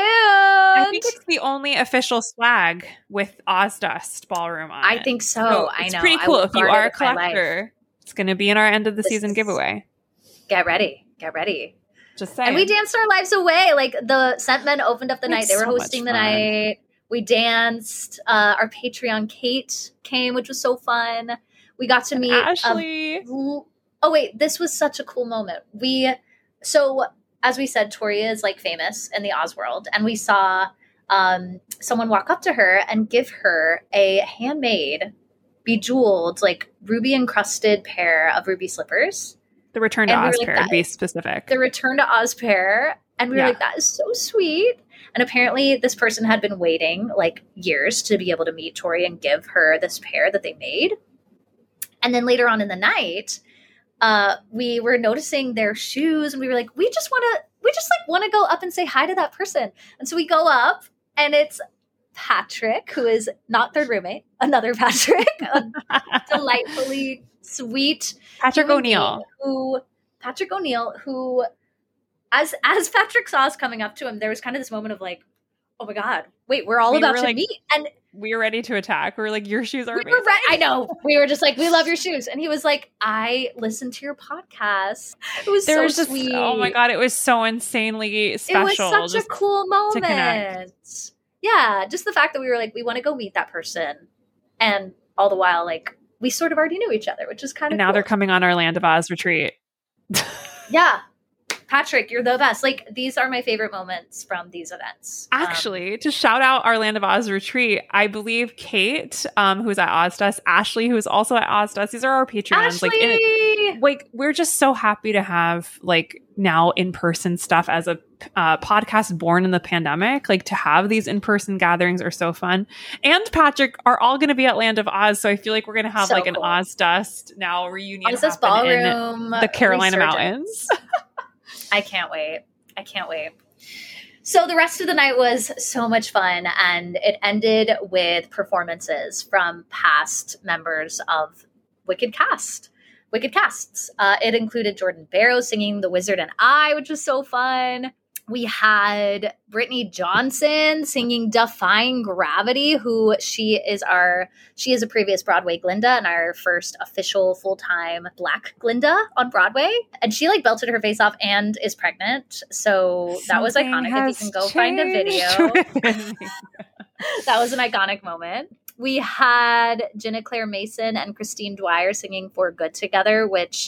I think it's the only official swag with Ozdas Ballroom on I it. think so. So I it's know. pretty I cool will if you guard are a it with my life. collector. It's going to be in our end of the This season is- giveaway. Get ready. Get ready. Just saying. And we danced our lives away. Like the Scent Men opened up the We had night. They were so much hosting the fun. night. We danced. Uh, our Patreon Kate came, which was so fun. We got to meet um, Ashley. oh wait, this was such a cool moment. We so as we said, Tori is like famous in the Oz world, and we saw um, someone walk up to her and give her a handmade, bejeweled, like ruby encrusted pair of ruby slippers. The return to And we were Oz like, pair, that to be is- specific. The return to Oz pair, and we were Yeah. like, that is so sweet. And apparently, this person had been waiting like years to be able to meet Tori and give her this pair that they made. And then later on in the night, uh, we were noticing their shoes, and we were like, we just want to, we just like want to go up and say hi to that person. And so we go up, and it's Patrick, who is not third roommate, another Patrick, a delightfully sweet Patrick human O'Neill. being Who Patrick O'Neill, who as as Patrick saw us coming up to him, there was kind of this moment of like, oh my god, wait, we're all We about were to like, meet, and We were ready to attack. We were like, your shoes are we amazing. were re- I know we were just like, we love your shoes, and he was like, I listened to your podcast. It was There so was just, sweet. oh my God, it was so insanely special. It was such just a cool to connect. moment. Yeah, just the fact that we were like, we want to go meet that person, and all the while, like, we sort of already knew each other, which is kind of And now cool. they're coming on our Land of Oz retreat. Yeah. Patrick, you're the best. Like, these are my favorite moments from these events. Um, Actually, to shout out our Land of Oz retreat, I believe Kate, um, who's at Ozdas, Ashley, who's also at Ozdas, these are our Patreons. Ashley! Like, in it, like we're just so happy to have like now in-person stuff as a uh, podcast born in the pandemic. Like to have these in-person gatherings are so fun. And Patrick are all going to be at Land of Oz, so I feel like we're going to have So like an cool. Ozdust now reunion Ozdas happen in Ballroom. the Carolina resurgence. Mountains. I can't wait. I can't wait. So the rest of the night was so much fun, and it ended with performances from past members of Wicked Cast. Wicked Casts. Uh, it included Jordan Barrow singing The Wizard and I, which was so fun. We had Brittany Johnson singing Defying Gravity, who she is our, she is a previous Broadway Glinda and our first official full-time Black Glinda on Broadway. And she like belted her face off and is pregnant. So that was Something iconic. If you has can go find a video. changed within me. That was an iconic moment. We had Jenna Claire Mason and Christine Dwyer singing For Good together, which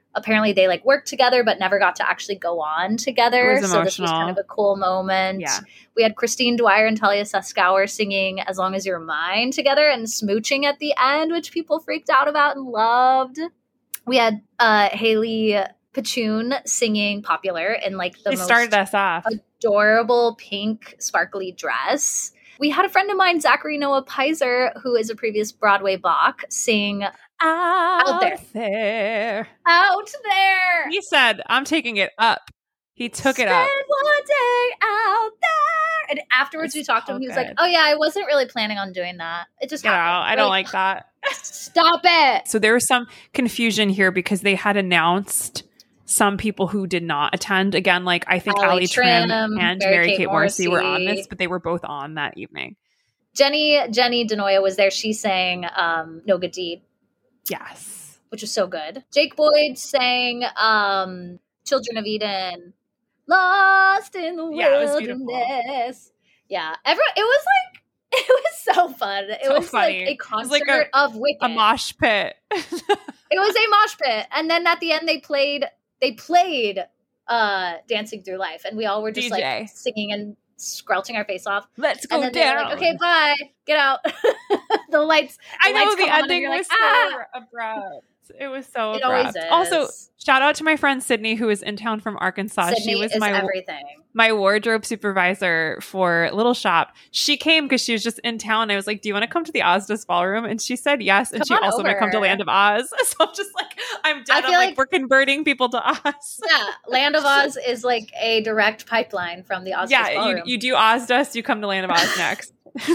apparently they like worked together but never got to actually go on together. It was So this was kind emotional. of a cool moment. Yeah. We had Christine Dwyer and Talia Suskauer singing As Long As You're Mine together and smooching at the end, which people freaked out about and loved. We had uh, Haley Pachoon singing Popular in like the She most started us off. adorable pink sparkly dress. We had a friend of mine, Zachary Noah Pizer, who is a previous Broadway Bach, sing Out, there. there. Out There. He said, I'm taking it up. He took it Spend up. one day out there. And afterwards It's we talked to so him. He was good. like, oh yeah, I wasn't really planning on doing that. It just Get happened. out. I We're don't like that. Stop it. So there was some confusion here because they had announced some people who did not attend. Again, like I think Ali Ali Trim, Trim, and Mary Mary Kate Kate Morrissey were on Morrissey. this, but they were both on that evening. Jenny Jenny Denoya was there. She sang um, No Good Deed, Yes. which was so good. Jake Boyd sang um, Children of Eden. Lost in the Yeah, it was beautiful. wilderness. Yeah, everyone. It was like it was so fun. It So was funny. like a It was concert like a- of Wicked. A mosh pit. It was a mosh pit, and then at the end they played. They played uh, "Dancing Through Life," and we all were just D J. like singing and squelching our face off. Let's go And then they were down. like, "Okay, bye, get out." The lights. I the know lights the come on and ending you're was like, "Ah!" so abrupt. It was so It abrupt. always is. Also, shout out to my friend Sydney, who is in town from Arkansas. Sydney she was is my everything. my wardrobe supervisor for Little Shop. She came because she was just in town. I was like, do you want to come to the Ozdas Ballroom? And she said yes. And Come she on also might come to over. Land of Oz. So I'm just like, I'm dead. I I'm feel like, like- we're converting people to Oz. Yeah, Land of Oz is like a direct pipeline from the Oz Yeah, you, Ballroom. you do Ozdas, you come to Land of Oz next.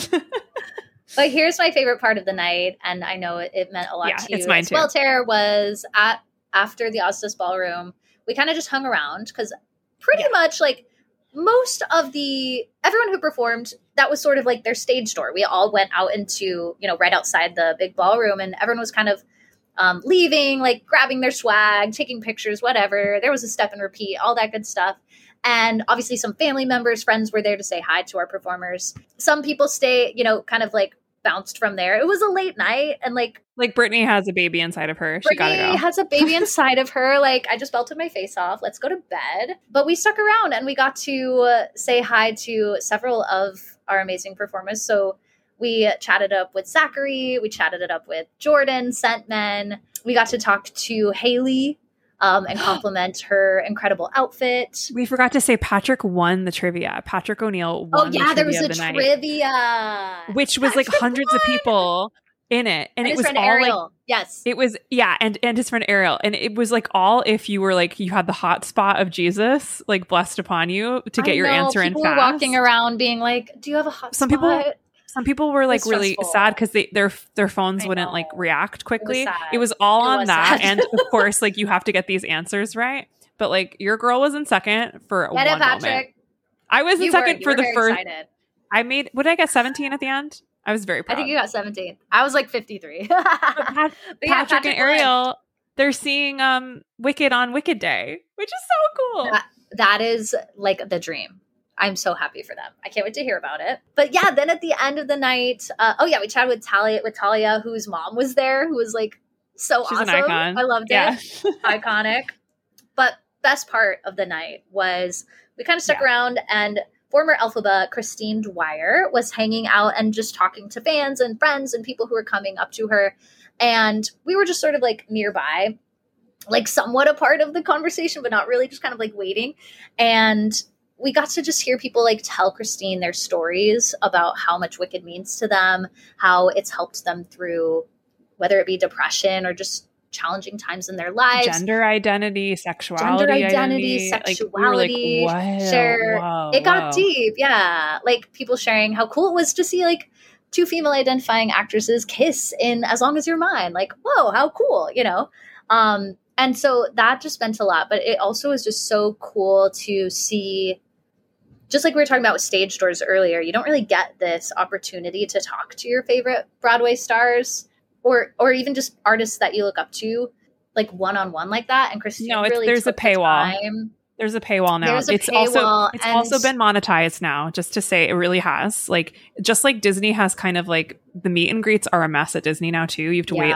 But here's my favorite part of the night, and I know it, it meant a lot Yeah, to you it's mine as too. well, Tara, was at after the Ozdas Ballroom, we kind of just hung around because pretty Yeah. much like most of the everyone who performed, that was sort of like their stage door. We all went out into, you know, right outside the big ballroom, and everyone was kind of um, leaving, like grabbing their swag, taking pictures, whatever. There was a step and repeat, all that good stuff. And obviously some family members, friends were there to say hi to our performers. Some people stay, you know, kind of like bounced from there. It was a late night, and like Like Brittany has a baby inside of her. She Brittany gotta go. has a baby inside of her. Like, I just belted my face off. Let's go to bed. But we stuck around and we got to uh, say hi to several of our amazing performers. So we chatted up with Zachary. We chatted it up with Jordan, Scentmen. We got to talk to Haley um, and compliment her incredible outfit. We forgot to say Patrick won the trivia. Patrick O'Neill won Oh, yeah, the there trivia was a of the night, trivia. which was like Patrick hundreds of won! people in it. And, And it his was friend all Ariel. like, Yes. it was, yeah, and, and his friend Ariel. And it was like all if you were like, you had the hot spot of Jesus, like blessed upon you to get I your know, answer in people fast. were walking around being like, do you have a hot Some people- spot? Some people were like was really stressful. sad because they their their phones I wouldn't know. like react quickly. sad. It was all It on was that, sad. and of course, like you have to get these answers right. But like your girl was in second for Get one it, moment. Patrick. I was in You second were, you for were the very first. excited. I made. What did I get? seventeen at the end. I was very proud. I think you got seventeen. I was like fifty-three. But But Pat- yeah, Patrick, and won. Ariel, they're seeing um Wicked on Wicked Day, which is so cool. That- that is like the dream. I'm so happy for them. I can't wait to hear about it. But yeah, then at the end of the night, uh, oh yeah, we chatted with Talia, with Talia, whose mom was there, who was like so She's awesome. an icon. I loved Yeah. it. Iconic. But best part of the night was we kind of stuck Yeah. around, and former Elphaba Christine Dwyer was hanging out and just talking to fans and friends and people who were coming up to her. And we were just sort of like nearby, like somewhat a part of the conversation, but not really, just kind of like waiting. And we got to just hear people like tell Christine their stories about how much Wicked means to them, how it's helped them through whether it be depression or just challenging times in their lives. Gender identity, sexuality, Gender identity, Like, we were like, sexuality, whoa, share- whoa, It got whoa. deep, yeah. Like people sharing how cool it was to see like two female identifying actresses kiss in As Long As You're Mine. Like, whoa, how cool, you know? Um, and so that just meant a lot. But it also was just so cool to see, just like we were talking about with stage doors earlier, you don't really get this opportunity to talk to your favorite Broadway stars or or even just artists that you look up to, like one-on-one like that. And Christine No, it's- really there's a took the paywall. time. There's a paywall now. There's a it's also paywall, it's and- also been monetized now, just to say it really has. Like just like Disney has kind of like the meet and greets are a mess at Disney now too. You have to Yeah. wait like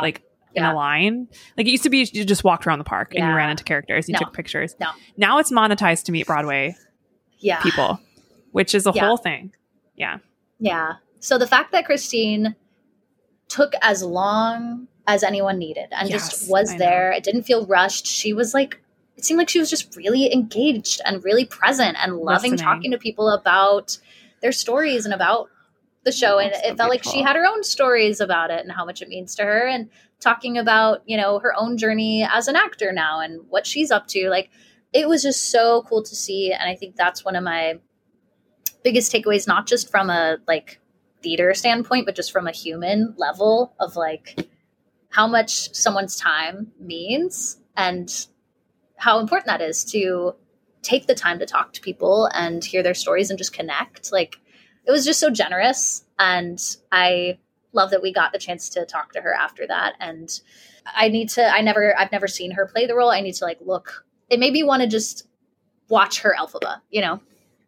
in Yeah. a line. Like it used to be you just walked around the park and you Yeah. ran into characters, you No. took pictures. No. Now it's monetized to meet Broadway Yeah. people, which is a Yeah. whole thing. Yeah. Yeah. So the fact that Christine took as long as anyone needed and Yes, just was I know. there, it didn't feel rushed. She was like, it seemed like she was just really engaged and really present and loving Listening. talking to people about their stories and about the show. And That's it so felt like she beautiful. had her own stories about it and how much it means to her, and talking about, you know, her own journey as an actor now and what she's up to. Like, it was just so cool to see. And I think that's one of my biggest takeaways, not just from a like theater standpoint, but just from a human level of like how much someone's time means and how important that is to take the time to talk to people and hear their stories and just connect. Like, it was just so generous. And I love that we got the chance to talk to her after that. And I need to, I never, I've never seen her play the role. I need to like look, it made me want to just watch her Elphaba, you know?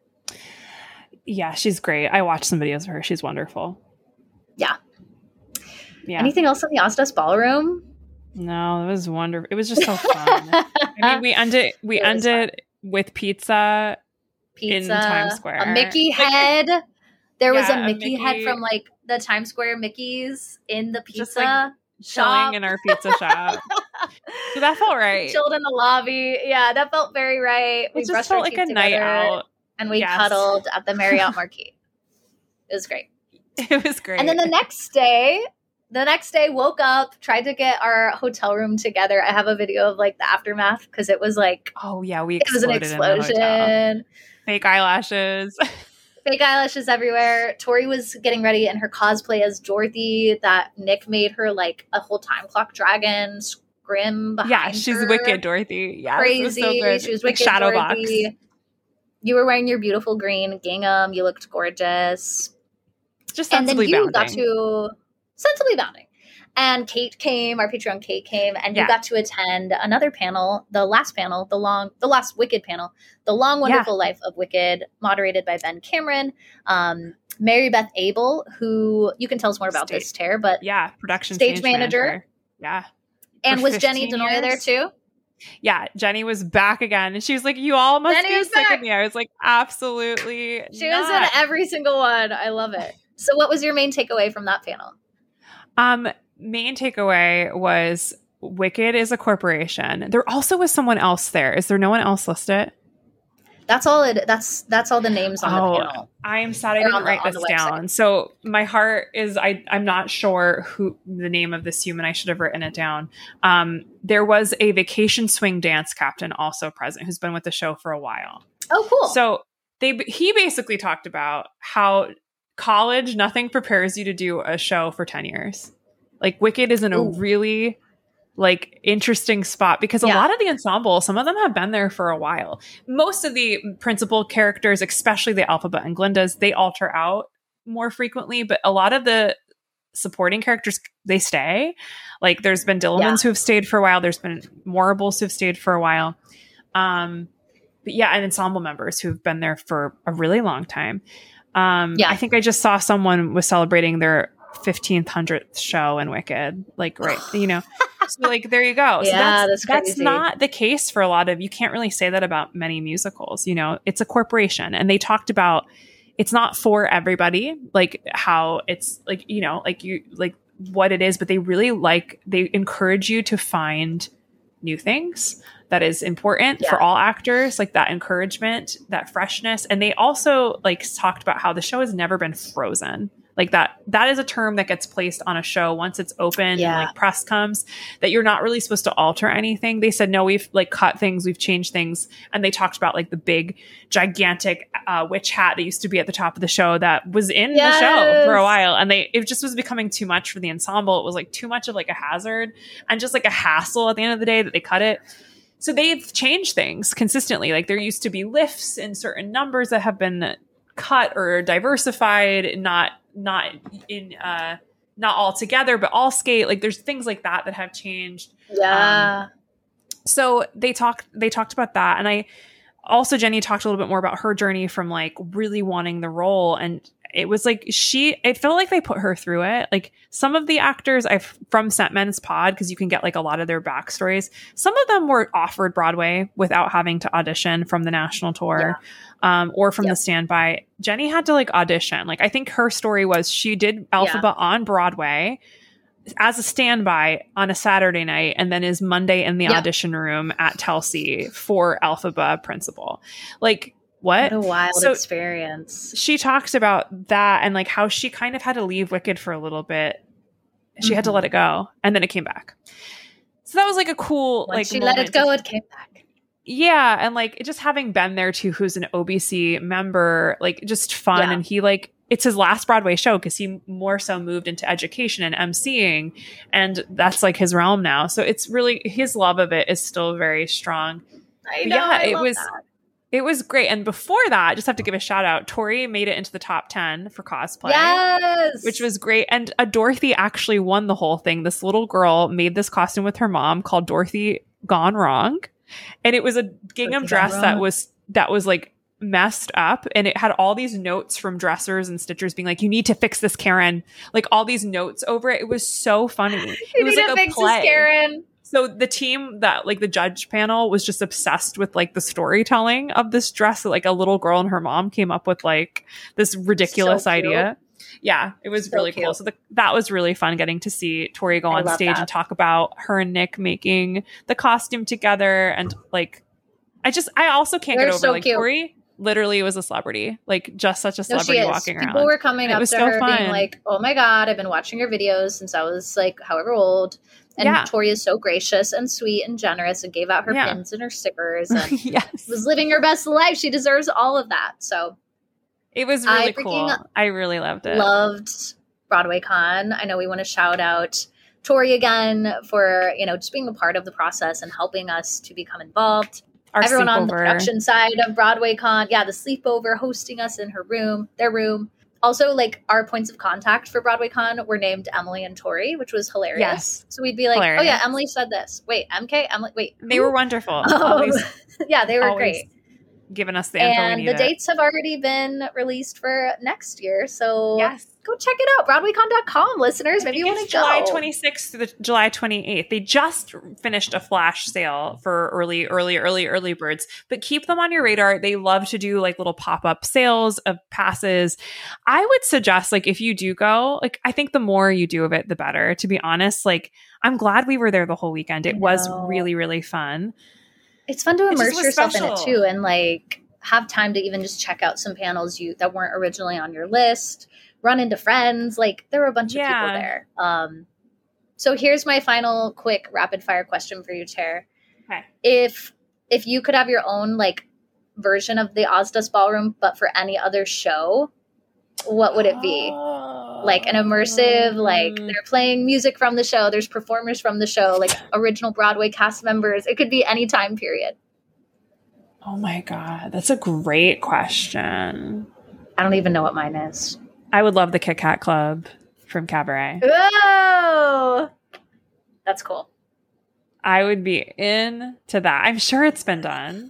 Yeah, she's great. I watched some videos of her. She's wonderful. Yeah. Yeah. Anything else on the Ozdas Ballroom? No, it was wonderful. It was just so fun. I mean, we ended we It was ended with pizza. Pizza, Times Square. a Mickey Like- head. There was Yeah, a a Mickey, head Mickey- from like the Times Square Mickeys in the pizza Just, like, shop. Chilling in our pizza shop. So that felt right. Chilled in the lobby. Yeah, that felt very right. It just felt like a night out. and we Yes. cuddled at the Marriott Marquis. It was great. It was great. And then the next day, the next day, woke up, tried to get our hotel room together. I have a video of like the aftermath because it was like oh yeah, we it was an exploded in the hotel. explosion. Fake eyelashes. Fake eyelashes everywhere. Tori was getting ready in her cosplay as Dorothy that Nick made her like a whole time clock dragon scrim behind Yeah, she's her. wicked Dorothy. Yeah, Crazy. It was so good. She was Like wicked shadow Dorothy. box. You were wearing your beautiful green gingham. You looked gorgeous. Just And then sensibly you bounding. got to sensibly bounding. And Kate came, our Patreon Kate came, and Yeah. you got to attend another panel, the last panel, the long, the last Wicked panel, The Long Wonderful Life of Wicked, moderated by Ben Cameron. Um, Mary Beth Abel, who you can tell us more about Stage- this, Tara, but Yeah, production Stage stage, manager. Yeah. and for was Jenny fifteen Denoya there years. too? Yeah, Jenny was back again, and she was like, "You all must Jenny be was sick back. of me." I was like, "Absolutely." She not. was in every single one. I love it. So, what was your main takeaway from that panel? Um, main takeaway was Wicked is a corporation. There also was someone else there. Is there no one else listed? That's all it. That's that's all the names on Oh, the panel. I am sad I Or didn't on the- write on this the website. down. So my heart is I I'm not sure who the name of this human. I should have written it down. Um, there was a vacation swing dance captain also present who's been with the show for a while. Oh, cool. So they he basically talked about how college nothing prepares you to do a show for ten years. Like Wicked is in a Ooh. really like interesting spot because a Yeah. lot of the ensemble, some of them have been there for a while. Most of the principal characters, especially the Elphaba and Glindas, they alter out more frequently, but a lot of the supporting characters, they stay. Like there's been Dillamans Yeah. who have stayed for a while. There's been Morables who have stayed for a while. Um, but yeah, and ensemble members who've been there for a really long time. Um, Yeah. I think I just saw someone was celebrating their fifteenth hundredth show in Wicked. Like, right, you know, so like there you go. So Yeah, that's that's that's crazy. not the case for a lot of. You can't really say that about many musicals. You know, it's a corporation, and they talked about it's not for everybody. Like how it's like you know, like you like what it is, but they really like they encourage you to find new things. That is important Yeah. for all actors, like that encouragement, that freshness. And they also like talked about how the show has never been frozen. Like that, that is a term that gets placed on a show once it's open Yeah. and like press comes that you're not really supposed to alter anything. They said, no, we've like cut things, we've changed things. And they talked about like the big gigantic uh, witch hat that used to be at the top of the show that was in Yes. the show for a while. And they, it just was becoming too much for the ensemble. It was like too much of like a hazard and just like a hassle at the end of the day that they cut it. So they've changed things consistently. Like there used to be lifts in certain numbers that have been cut or diversified, not not in uh not all together, but all skate. Like there's things like that that have changed. yeah. So they talked they talked about that. And I also Jenny talked a little bit more about her journey from like really wanting the role and it was like she, it felt like they put her through it. Like some of the actors I've from Scentmen's Pod, because you can get like a lot of their backstories. Some of them were offered Broadway without having to audition from the national tour yeah. um, or from yep. the standby. Jenny had to like audition. Like I think her story was she did Elphaba yeah. on Broadway as a standby on a Saturday night, and then is Monday in the yep. audition room at Telsey for Elphaba principal. Like, what? What a wild so experience. She talks about that and like how she kind of had to leave Wicked for a little bit. She mm-hmm. had to let it go, and then it came back. So that was like a cool Once like she let it go, it came back. Yeah, and like just having Ben there too, who's an O B C member, like just fun. Yeah. And he like it's his last Broadway show because he more so moved into education and emceeing, and that's like his realm now. So it's really his love of it is still very strong. I know, yeah, I it love was. That. It was great. And before that, I just have to give a shout out. Tori made it into the top ten for cosplay. Yes! Which was great. And a Dorothy actually won the whole thing. This little girl made this costume with her mom called Dorothy Gone Wrong. And it was a gingham Dorothy dress that was that was like messed up. And it had all these notes from dressers and stitchers being like, you need to fix this, Karen. Like all these notes over it. It was so funny. you it was need like to a fix play. This, Karen. So the team that like the judge panel was just obsessed with like the storytelling of this dress. Like a little girl and her mom came up with like this ridiculous so idea. Yeah, it was so really cute. Cool. So the, that was really fun getting to see Tori go on stage that. and talk about her and Nick making the costume together. And like, I just, I also can't They're get over so like cute. Tori literally was a celebrity, like just such a celebrity no, walking People around. People were coming and up to so her fun. being like, oh my God, I've been watching your videos since I was like however old. And yeah. Tori is so gracious and sweet and generous and gave out her yeah. pins and her stickers and yes. was living her best life. She deserves all of that. So it was really I cool. I really loved it. Loved Broadway Con. I know we want to shout out Tori again for, you know, just being a part of the process and helping us to become involved. Our Everyone sleepover. on the production side of Broadway Con. Yeah, the sleepover, hosting us in her room, their room. Also, like, our points of contact for Broadway Con were named Emily and Tori, which was hilarious. Yes. So we'd be like, hilarious. Oh, yeah, Emily said this. Wait, M K? Emily, wait. They who? were wonderful. Um, always, yeah, they were always great. Giving us the info And we the needed. dates have already been released for next year. So yes. go check it out. Broadway con dot com, listeners. Maybe you want to go. July twenty-sixth through the July twenty-eighth. They just finished a flash sale for early, early, early, early birds, but keep them on your radar. They love to do like little pop-up sales of passes. I would suggest like if you do go, like I think the more you do of it, the better, to be honest. Like I'm glad we were there the whole weekend. It was really, really fun. It's fun to immerse yourself special. in it too, and like have time to even just check out some panels you that weren't originally on your list. Run into friends. Like there were a bunch yeah. of people there. Um, so here's my final quick rapid fire question for you, Chair. Okay. If if you could have your own like version of the Ozdust Ballroom, but for any other show, what would it be? Oh. Like an immersive, like they're playing music from the show. There's performers from the show, like original Broadway cast members. It could be any time period. Oh my God. That's a great question. I don't even know what mine is. I would love the Kit Kat Club from Cabaret. Whoa! That's cool. I would be into that. I'm sure it's been done.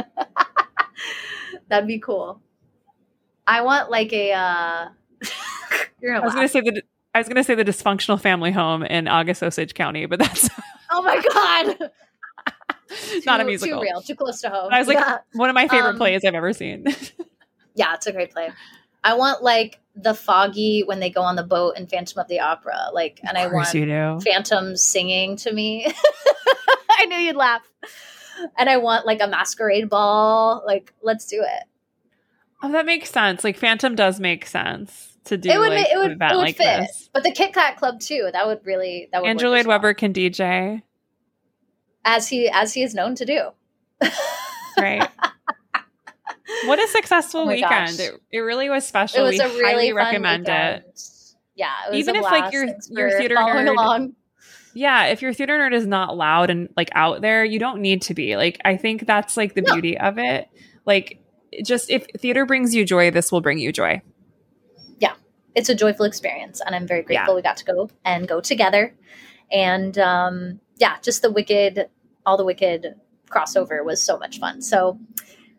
That'd be cool. I want like a uh You're gonna I was going to say the I was going to say the dysfunctional family home in August Osage County, but that's oh my God. not too, a musical. Too real, too close to home. I was like yeah. one of my favorite um, plays I've ever seen. Yeah, it's a great play. I want like the Foggy when they go on the boat in Phantom of the Opera, like, and I want you do. Phantom singing to me. I knew you'd laugh. And I want like a masquerade ball. Like, let's do it. Oh, that makes sense. Like Phantom does make sense to do. It would. Like, It would. an event It would like fit. This. But the Kit Kat Club too. That would really. That would. Andrew work Lloyd as well. Webber can D J, as he as he is known to do. Right. What a successful oh weekend! It, it really was special. It was we a really highly fun recommend weekend. it. Yeah, it was even a if blast. like your Thanks your for theater following nerd, along. Yeah, if your theater nerd is not loud and like out there, you don't need to be. Like I think that's like the No. beauty of it. Like just if theater brings you joy, this will bring you joy. Yeah, it's a joyful experience, and I'm very grateful Yeah. we got to go and go together. And um, yeah, just the Wicked, all the Wicked crossover was so much fun. So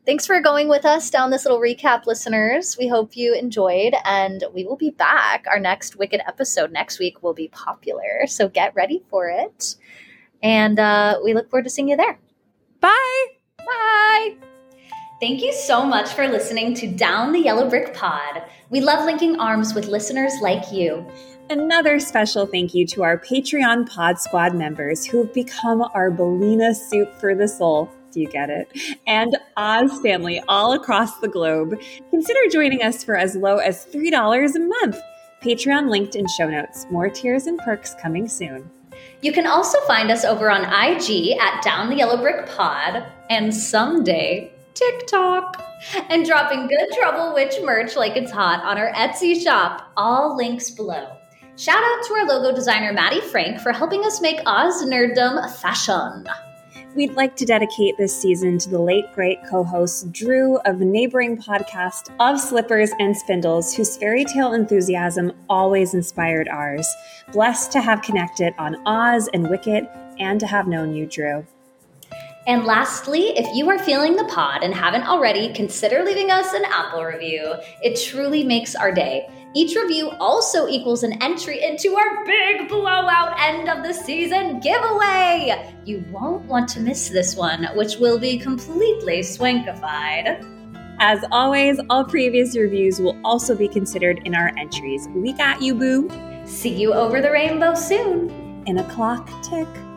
Thanks for going with us down this little recap, listeners. We hope you enjoyed, and we will be back. Our next Wicked episode next week will be popular, so get ready for it. And uh, we look forward to seeing you there. Bye. Bye. Thank you so much for listening to Down the Yellow Brick Pod. We love linking arms with listeners like you. Another special thank you to our Patreon Pod Squad members who have become our Bellina soup for the soul. Do you get it? And Oz family all across the globe. Consider joining us for as low as three dollars a month. Patreon linked in show notes. More tiers and perks coming soon. You can also find us over on I G at Down the Yellow Brick Pod, and someday TikTok, and dropping Good Trouble Witch merch like it's hot on our Etsy shop. All links below. Shout out to our logo designer Maddie Frank for helping us make Oz nerddom fashion. We'd like to dedicate this season to the late, great co-host Drew of the neighboring podcast Of Slippers and Spindles, whose fairy tale enthusiasm always inspired ours. Blessed to have connected on Oz and Wicked, and to have known you, Drew. And lastly, if you are feeling the pod and haven't already, consider leaving us an Apple review. It truly makes our day. Each review also equals an entry into our big blowout end of the season giveaway. You won't want to miss this one, which will be completely swankified. As always, all previous reviews will also be considered in our entries. We got you, boo. See you over the rainbow soon. In a clock tick.